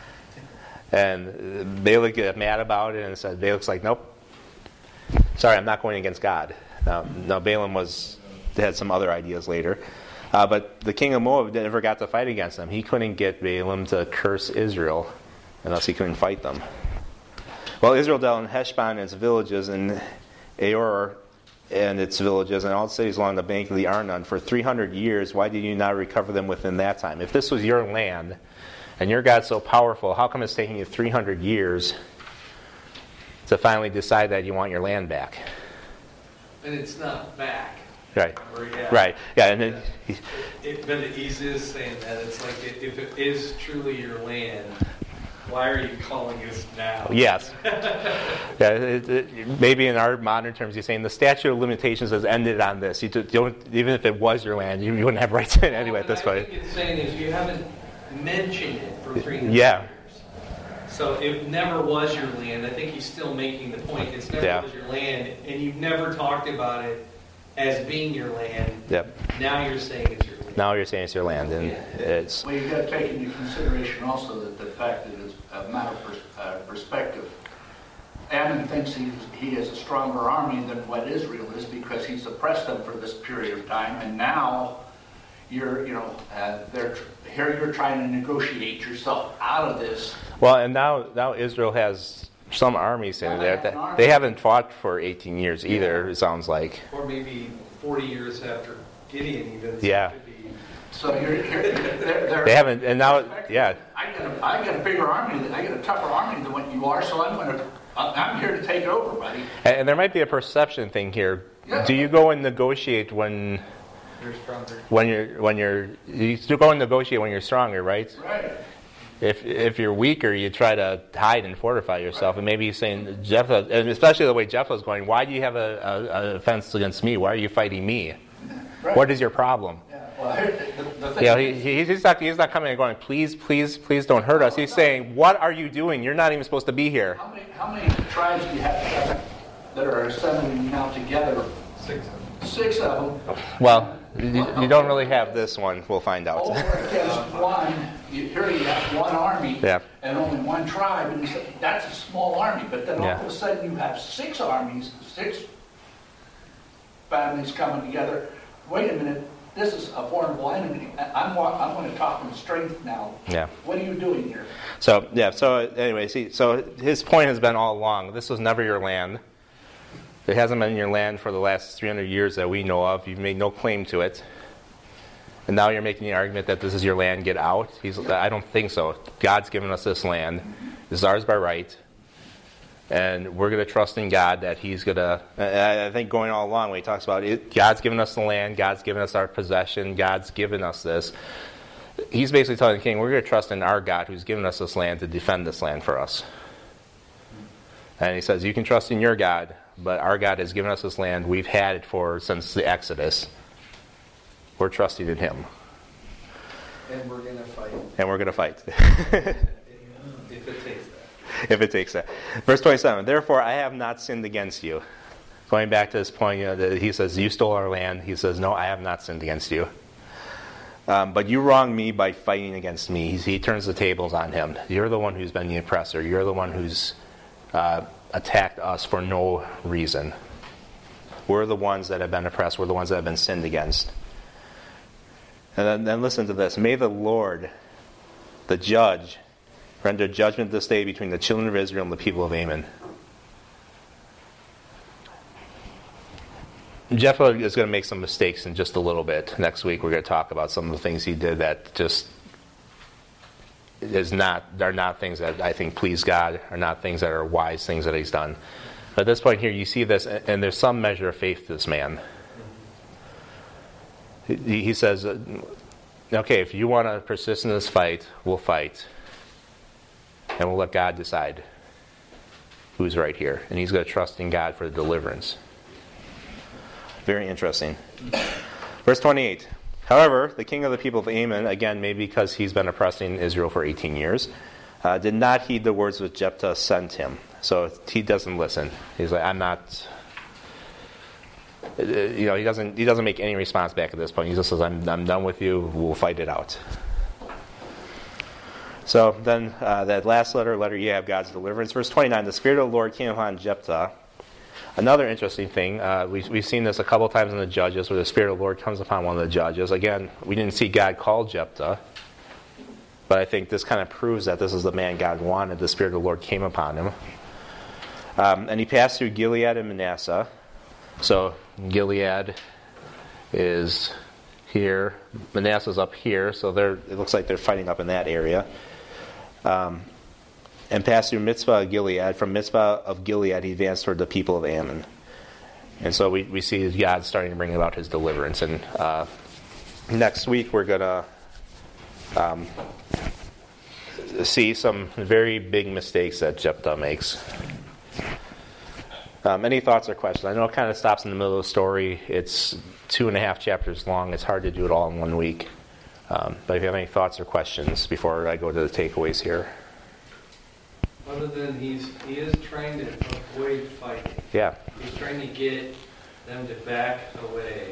And Balak got mad about it and said, Balak's like, nope. Sorry, I'm not going against God. Now Balaam had some other ideas later. But the king of Moab never got to fight against them. He couldn't get Balaam to curse Israel unless he couldn't fight them. Well, Israel dealt in Heshbon and its villages, and Aor and its villages, and all the cities along the bank of the Arnon for 300 years. Why did you not recover them within that time? If this was your land, And your God's so powerful, how come it's taking you 300 years to finally decide that you want your land back? And it's not back. Right. Yeah. Right. Yeah. And then but he's just saying that it's like if it is truly your land, why are you calling us now? yes. Yeah. Maybe in our modern terms, he's saying the statute of limitations has ended on this. You don't, even if it was your land, you wouldn't have rights to it anyway at this point. I think it's saying is you haven't mentioned it for 300 Yeah. years. So it never was your land. I think he's still making the point. It's never was your land, and you've never talked about it as being your land. Yep. Now you're saying it's your land. Now you're saying it's your land, and it's. Well, you've got to take into consideration also that the fact that it's a matter of perspective. Ammon thinks he has a stronger army than what Israel is because he's oppressed them for this period of time, and now you're trying to negotiate yourself out of this. Well, and now Israel has some armies in there. They haven't fought for 18 years either, it sounds like. Or maybe 40 years after Gideon even. Yeah. So they're they haven't, and now, yeah. I got a bigger army, I got a tougher army than what you are, so I'm here to take it over, buddy. And there might be a perception thing here. Yeah. Do you go and negotiate when You're stronger. You go and negotiate when you're stronger, right? Right. If you're weaker, you try to hide and fortify yourself. And maybe he's saying, Jephthah, and especially the way Jephthah's going, why do you have an offense against me? Why are you fighting me? Right. What is your problem? Yeah. Well, the thing Yeah, he's not coming and going, please don't hurt us. He's saying, what are you doing? You're not even supposed to be here. How many tribes do you have that are assembling now together? 6 of them. 6 of them. Well, you don't really have this one. We'll find out. Over against one. Here you have one army and only one tribe, and that's a small army. But then all of a sudden you have 6 armies, 6 families coming together. Wait a minute, this is a formidable enemy. I'm going to talk in strength now. Yeah. What are you doing here? So anyway, so his point has been all along, this was never your land. It hasn't been your land for the last 300 years that we know of. You've made no claim to it. And now you're making the argument that this is your land, get out. I don't think so. God's given us this land. This is ours by right. And we're going to trust in God that He's going to... I think going all along when he talks about it, God's given us the land, God's given us our possession, God's given us this. He's basically telling the king, we're going to trust in our God who's given us this land to defend this land for us. And he says, you can trust in your God, but our God has given us this land. We've had it since the Exodus. We're trusting in Him. And we're going to fight. And we're going to fight. If it takes that. If it takes that. Verse 27, therefore I have not sinned against you. Going back to this point, that he says, you stole our land. He says, no, I have not sinned against you. But you wronged me by fighting against me. He turns the tables on him. You're the one who's been the oppressor. You're the one who's attacked us for no reason. We're the ones that have been oppressed. We're the ones that have been sinned against. And then listen to this. May the Lord, the judge, render judgment this day between the children of Israel and the people of Ammon. Jephthah is going to make some mistakes in just a little bit. Next week we're going to talk about some of the things he did that just are not things that I think please God, are not things that are wise things that he's done. But at this point here, you see this, and there's some measure of faith to this man. He says, okay, if you want to persist in this fight, we'll fight. And we'll let God decide who's right here. And he's going to trust in God for the deliverance. Very interesting. Verse 28. However, the king of the people of Ammon, again, maybe because he's been oppressing Israel for 18 years, did not heed the words which Jephthah sent him. So he doesn't listen. He's like, I'm not... he doesn't make any response back at this point. He just says, I'm done with you. We'll fight it out. So then that last letter, you have God's deliverance. Verse 29, the Spirit of the Lord came upon Jephthah. Another interesting thing, we've seen this a couple times in the Judges, where the Spirit of the Lord comes upon one of the judges. Again, we didn't see God call Jephthah, but I think this kind of proves that this is the man God wanted. The Spirit of the Lord came upon him. And he passed through Gilead and Manasseh. So Gilead is here, Manasseh's up here, so it looks like they're fighting up in that area. and passed through Mizpah of Gilead. From Mizpah of Gilead, he advanced toward the people of Ammon. And so we see God starting to bring about his deliverance. And next week, we're going to see some very big mistakes that Jephthah makes. Any thoughts or questions? I know it kind of stops in the middle of the story. It's 2.5 chapters long. It's hard to do it all in 1 week. But if you have any thoughts or questions before I go to the takeaways here. Other than he is trying to avoid fighting. Yeah. He's trying to get them to back away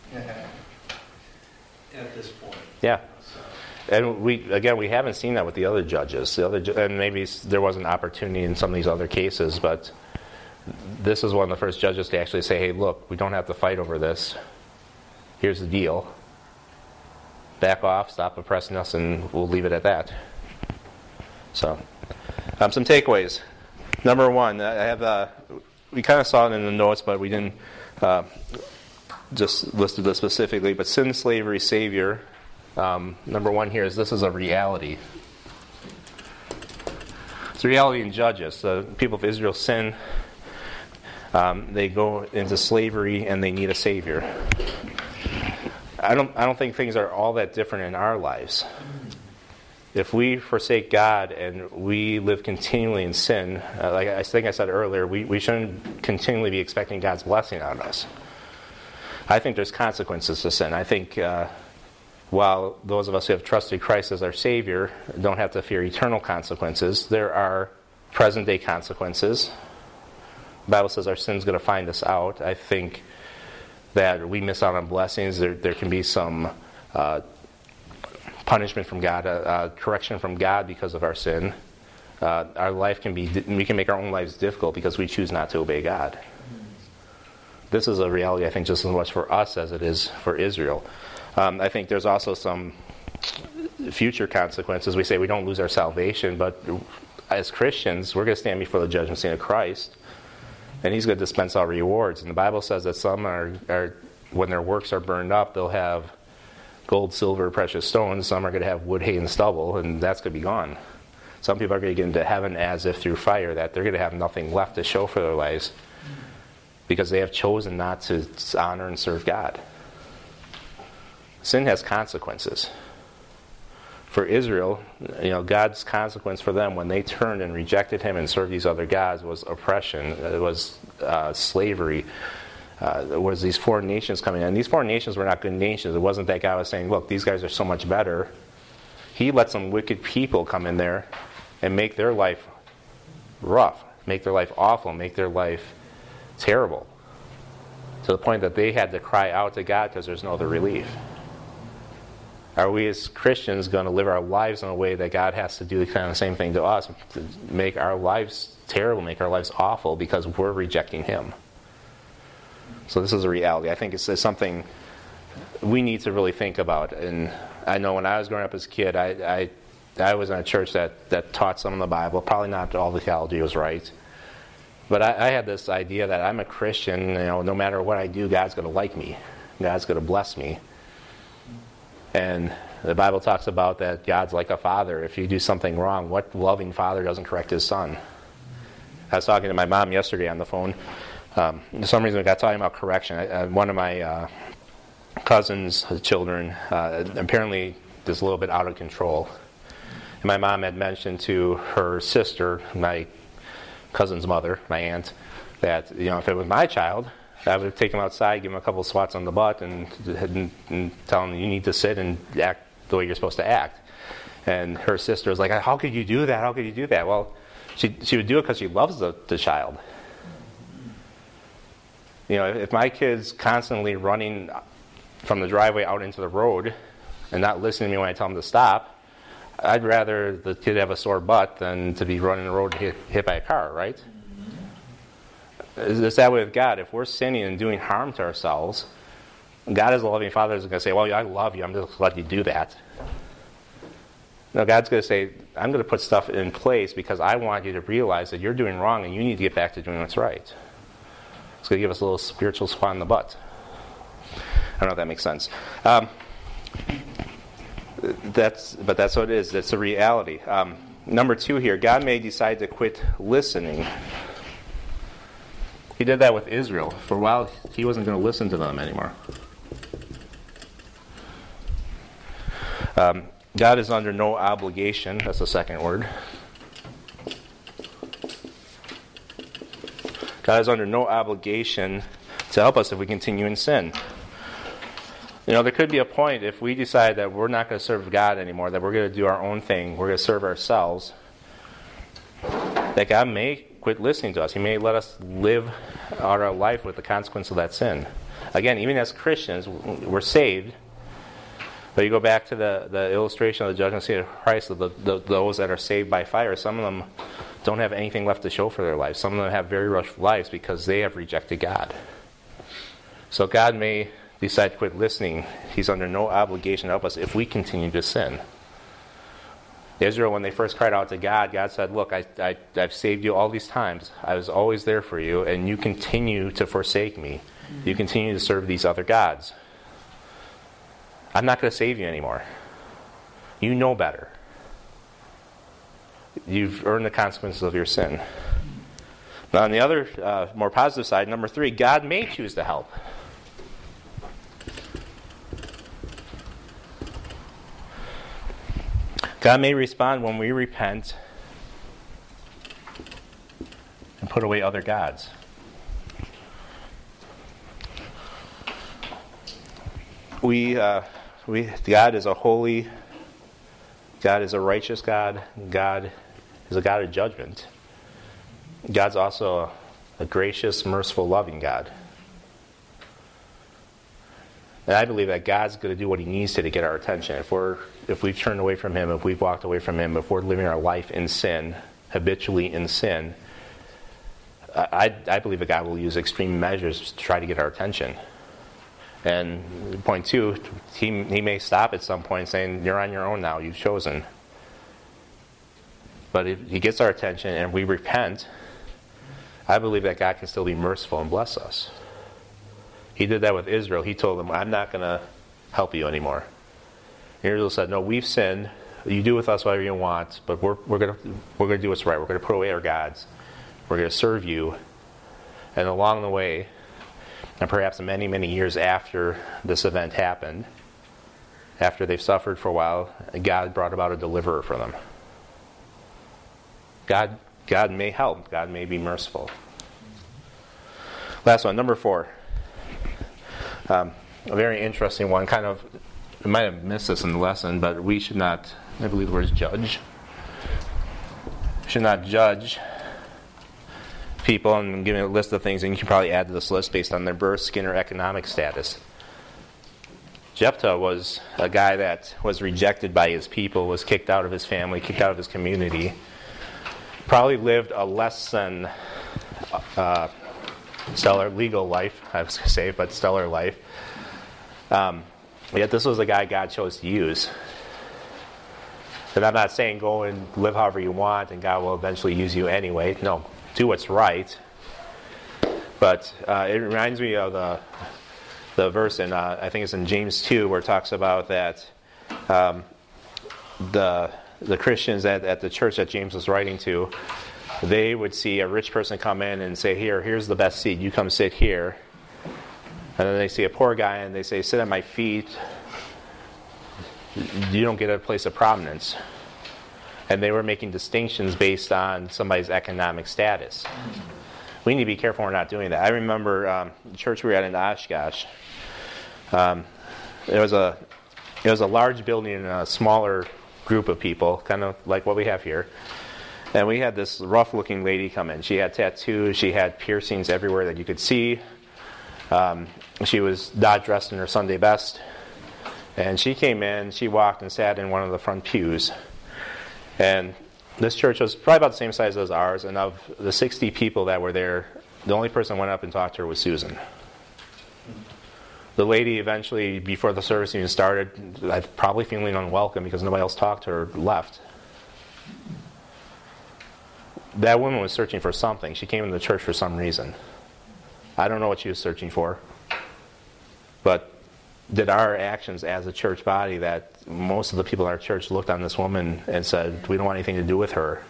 at this point. Yeah. So. And we haven't seen that with the other judges. And maybe there was an opportunity in some of these other cases, but this is one of the first judges to actually say, hey, look, we don't have to fight over this. Here's the deal. Back off, stop oppressing us, and we'll leave it at that. So, some takeaways. Number one, I have we kind of saw it in the notes, but we didn't just listed this specifically. But sin, slavery, Savior. Number one here is this is a reality. It's a reality in Judges. The people of Israel sin. They go into slavery and they need a Savior. I don't think things are all that different in our lives. If we forsake God and we live continually in sin, like I think I said earlier, we shouldn't continually be expecting God's blessing on us. I think there's consequences to sin. I think while those of us who have trusted Christ as our Savior don't have to fear eternal consequences, there are present-day consequences. The Bible says our sin's going to find us out. I think that we miss out on blessings. There can be some punishment from God, correction from God because of our sin. Our life we can make our own lives difficult because we choose not to obey God. This is a reality, I think, just as much for us as it is for Israel. I think there's also some future consequences. We say we don't lose our salvation, but as Christians, we're going to stand before the judgment seat of Christ, and He's going to dispense our rewards. And the Bible says that some are when their works are burned up, they'll have gold, silver, precious stones. Some are going to have wood, hay, and stubble, and that's going to be gone. Some people are going to get into heaven as if through fire, that they're going to have nothing left to show for their lives because they have chosen not to honor and serve God. Sin has consequences. For Israel, God's consequence for them when they turned and rejected Him and served these other gods was oppression. It was slavery. There was these foreign nations coming in. And these foreign nations were not good nations. It wasn't that God was saying, look, these guys are so much better. He let some wicked people come in there and make their life rough, make their life awful, make their life terrible. To the point that they had to cry out to God because there's no other relief. Are we as Christians going to live our lives in a way that God has to do kind of the same thing to us, to make our lives terrible, make our lives awful because we're rejecting Him? So this is a reality. I think it's something we need to really think about. And I know when I was growing up as a kid, I was in a church that taught some of the Bible. Probably not all the theology was right. But I had this idea that I'm a Christian, no matter what I do, God's going to like me. God's going to bless me. And the Bible talks about that God's like a father. If you do something wrong, what loving father doesn't correct his son? I was talking to my mom yesterday on the phone. For some reason, we got talking about correction. One of my cousin's children apparently is a little bit out of control. And my mom had mentioned to her sister, my cousin's mother, my aunt, that if it was my child, I would take him outside, give him a couple of swats on the butt, and tell him you need to sit and act the way you're supposed to act. And her sister was like, "How could you do that? How could you do that?" Well, she would do it because she loves the child. If my kid's constantly running from the driveway out into the road and not listening to me when I tell him to stop, I'd rather the kid have a sore butt than to be running the road hit by a car, right? It's that way with God. If we're sinning and doing harm to ourselves, God as a loving Father isn't going to say, well, I love you, I'm just going to let you do that. No, God's going to say, I'm going to put stuff in place because I want you to realize that you're doing wrong and you need to get back to doing what's right. It's going to give us a little spiritual spot in the butt. I don't know if that makes sense. But that's what it is. It's a reality. Number 2 here, God may decide to quit listening. He did that with Israel. For a while, he wasn't going to listen to them anymore. God is under no obligation. That's the second word. God is under no obligation to help us if we continue in sin. There could be a point if we decide that we're not going to serve God anymore, that we're going to do our own thing, we're going to serve ourselves, that God may quit listening to us. He may let us live out our life with the consequence of that sin. Again, even as Christians, we're saved. But you go back to the illustration of the judgment seat of Christ, of those that are saved by fire. Some of them don't have anything left to show for their lives. Some of them have very rough lives because they have rejected God. So God may decide to quit listening. He's under no obligation to help us if we continue to sin. Israel, when they first cried out to God, God said, look, I've saved you all these times. I was always there for you, and you continue to forsake me. You continue to serve these other gods. I'm not going to save you anymore. You know better. You've earned the consequences of your sin. Now, on the other, more positive side, number 3, God may choose to help. God may respond when we repent and put away other gods. God is a holy, God is a righteous God. God is a God of judgment. God's also a gracious, merciful, loving God. And I believe that God's going to do what He needs to get our attention. If we've turned away from Him, if we've walked away from Him, if we're living our life in sin, habitually in sin, I believe that God will use extreme measures to try to get our attention. And point 2, he may stop at some point saying, you're on your own now, you've chosen. But if He gets our attention and we repent, I believe that God can still be merciful and bless us. He did that with Israel. He told them, I'm not going to help you anymore. And Israel said, no, we've sinned. You do with us whatever you want, but we're going to do what's right. We're going to put away our gods. We're going to serve you. And along the way, and perhaps many, many years after this event happened, after they've suffered for a while, God brought about a deliverer for them. God may help. God may be merciful. Last one, number 4. A very interesting one. Kind of, I might have missed this in the lesson, but we should not, I believe the word is judge. Should not judge people and give me a list of things, and you can probably add to this list based on their birth, skin, or economic status. Jephthah was a guy that was rejected by his people, was kicked out of his family, kicked out of his community. Probably lived a less than stellar legal life, I was going to say, but stellar life. Yet this was the guy God chose to use. And I'm not saying go and live however you want and God will eventually use you anyway. No, do what's right. But it reminds me of the verse in, I think it's in James 2, where it talks about that the Christians at the church that James was writing to, they would see a rich person come in and say, here's the best seat, you come sit here. And then they see a poor guy and they say, sit at my feet. You don't get a place of prominence. And they were making distinctions based on somebody's economic status. We need to be careful we're not doing that. I remember the church we were at in Oshkosh. It was a large building and a smaller group of people, kind of like what we have here. And we had this rough-looking lady come in. She had tattoos. She had piercings everywhere that you could see. She was not dressed in her Sunday best. And she came in. She walked and sat in one of the front pews. And this church was probably about the same size as ours. And of the 60 people that were there, the only person who went up and talked to her was Susan. The lady eventually, before the service even started, probably feeling unwelcome because nobody else talked to her, left. That woman was searching for something. She came into the church for some reason. I don't know what she was searching for. But did our actions as a church body that most of the people in our church looked on this woman and said, we don't want anything to do with her?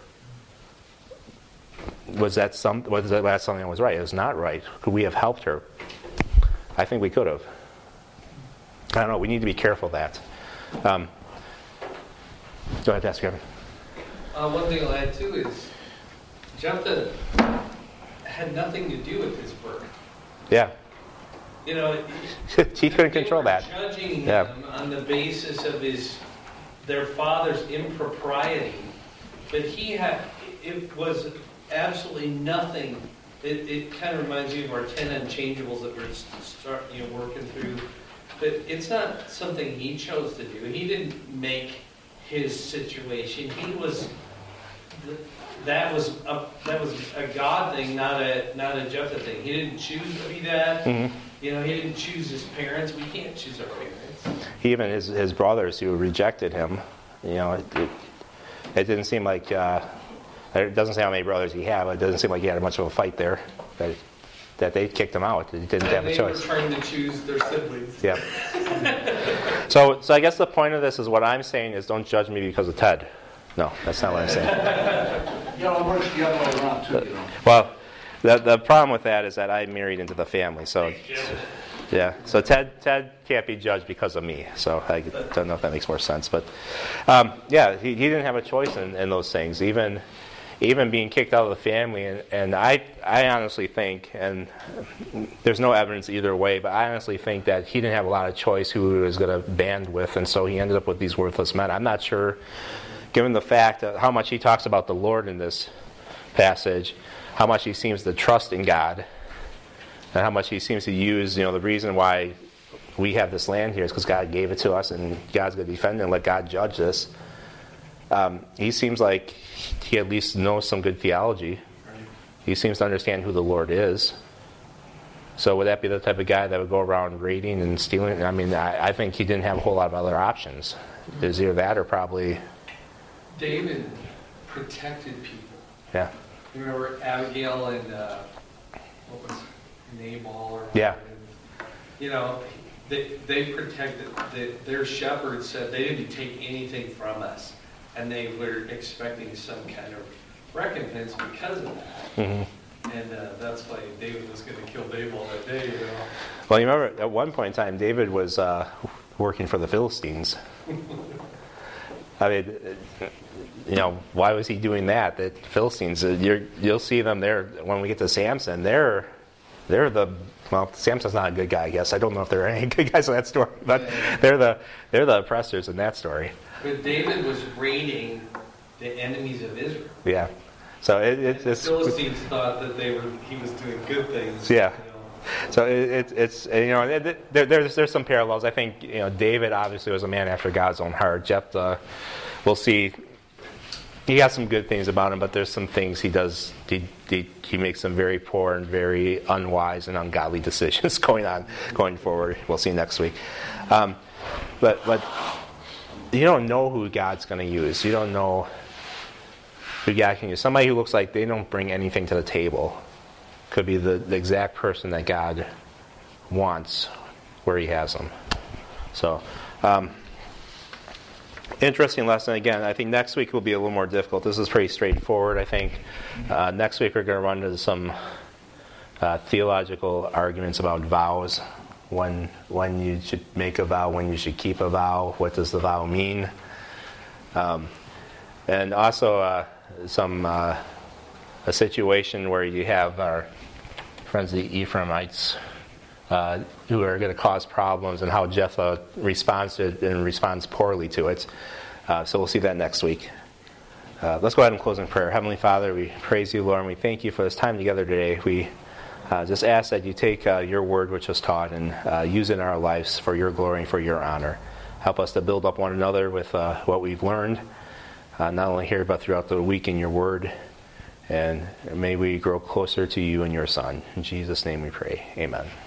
Was that something that was right? It was not right. Could we have helped her? I think we could have. I don't know. We need to be careful of that. Go ahead, Pastor Kevin. One thing I'll add too is Jephthah had nothing to do with his birth. Yeah. You know, he couldn't control that. Judging him on the basis of their father's impropriety, but it was absolutely nothing. It kind of reminds me of our 10 unchangeables that we're working through. But it's not something he chose to do. He didn't make his situation. That was a God thing, not a Jephthah thing. He didn't choose to be that. Mm-hmm. You know, he didn't choose his parents. We can't choose our parents. Even his brothers who rejected him, you know, it didn't seem like. It doesn't say how many brothers he had, but it doesn't seem like he had much of a fight there. That they kicked him out. He didn't have a choice. They were trying to choose their siblings. Yeah. So I guess the point of this is what I'm saying is don't judge me because of Ted. No, that's not what I'm saying. It works the other way around too, you know. Well, the problem with that is that I married into the family, so yeah. So Ted can't be judged because of me. So I don't know if that makes more sense, but yeah, he didn't have a choice in those things. Even being kicked out of the family, and I honestly think, and there's no evidence either way, but I honestly think that he didn't have a lot of choice who he was going to band with, and so he ended up with these worthless men. I'm not sure, given the fact that how much he talks about the Lord in this passage, how much he seems to trust in God, and how much he seems to use, the reason why we have this land here is because God gave it to us, and God's going to defend it and let God judge this. He seems like he at least knows some good theology. He seems to understand who the Lord is. So would that be the type of guy that would go around raiding and stealing? I mean, I think he didn't have a whole lot of other options. There's either that or probably... David protected people. Yeah. You remember Abigail and what was Nabal or whatever? Yeah. They protected, their shepherds said they didn't take anything from us. And they were expecting some kind of recompense because of that. Mm-hmm. And that's why David was going to kill Nabal that day. Well, you remember at one point in time, David was working for the Philistines. I mean, why was he doing that? The Philistines, you'll see them there when we get to Samson. They're Samson's not a good guy, I guess. I don't know if there are any good guys in that story, but they're the oppressors in that story. But David was raiding the enemies of Israel. Yeah, so it's the Philistines thought that he was doing good things. Yeah, so there's some parallels. I think David obviously was a man after God's own heart. Jephthah, we'll see. He got some good things about him, but there's some things he does. He makes some very poor and very unwise and ungodly decisions going forward. We'll see next week. But you don't know who God's going to use. You don't know who God can use. Somebody who looks like they don't bring anything to the table could be the exact person that God wants where He has them. So. Interesting lesson. Again, I think next week will be a little more difficult. This is pretty straightforward, I think. Next week we're going to run into some theological arguments about vows. When you should make a vow, when you should keep a vow, what does the vow mean? And also a situation where you have our friends the Ephraimites who are going to cause problems, and how Jephthah responds to it and responds poorly to it. So we'll see that next week. Let's go ahead and close in prayer. Heavenly Father, we praise you, Lord, and we thank you for this time together today. We just ask that you take your word which was taught and use it in our lives for your glory and for your honor. Help us to build up one another with what we've learned, not only here but throughout the week in your word. And may we grow closer to you and your Son. In Jesus' name we pray. Amen.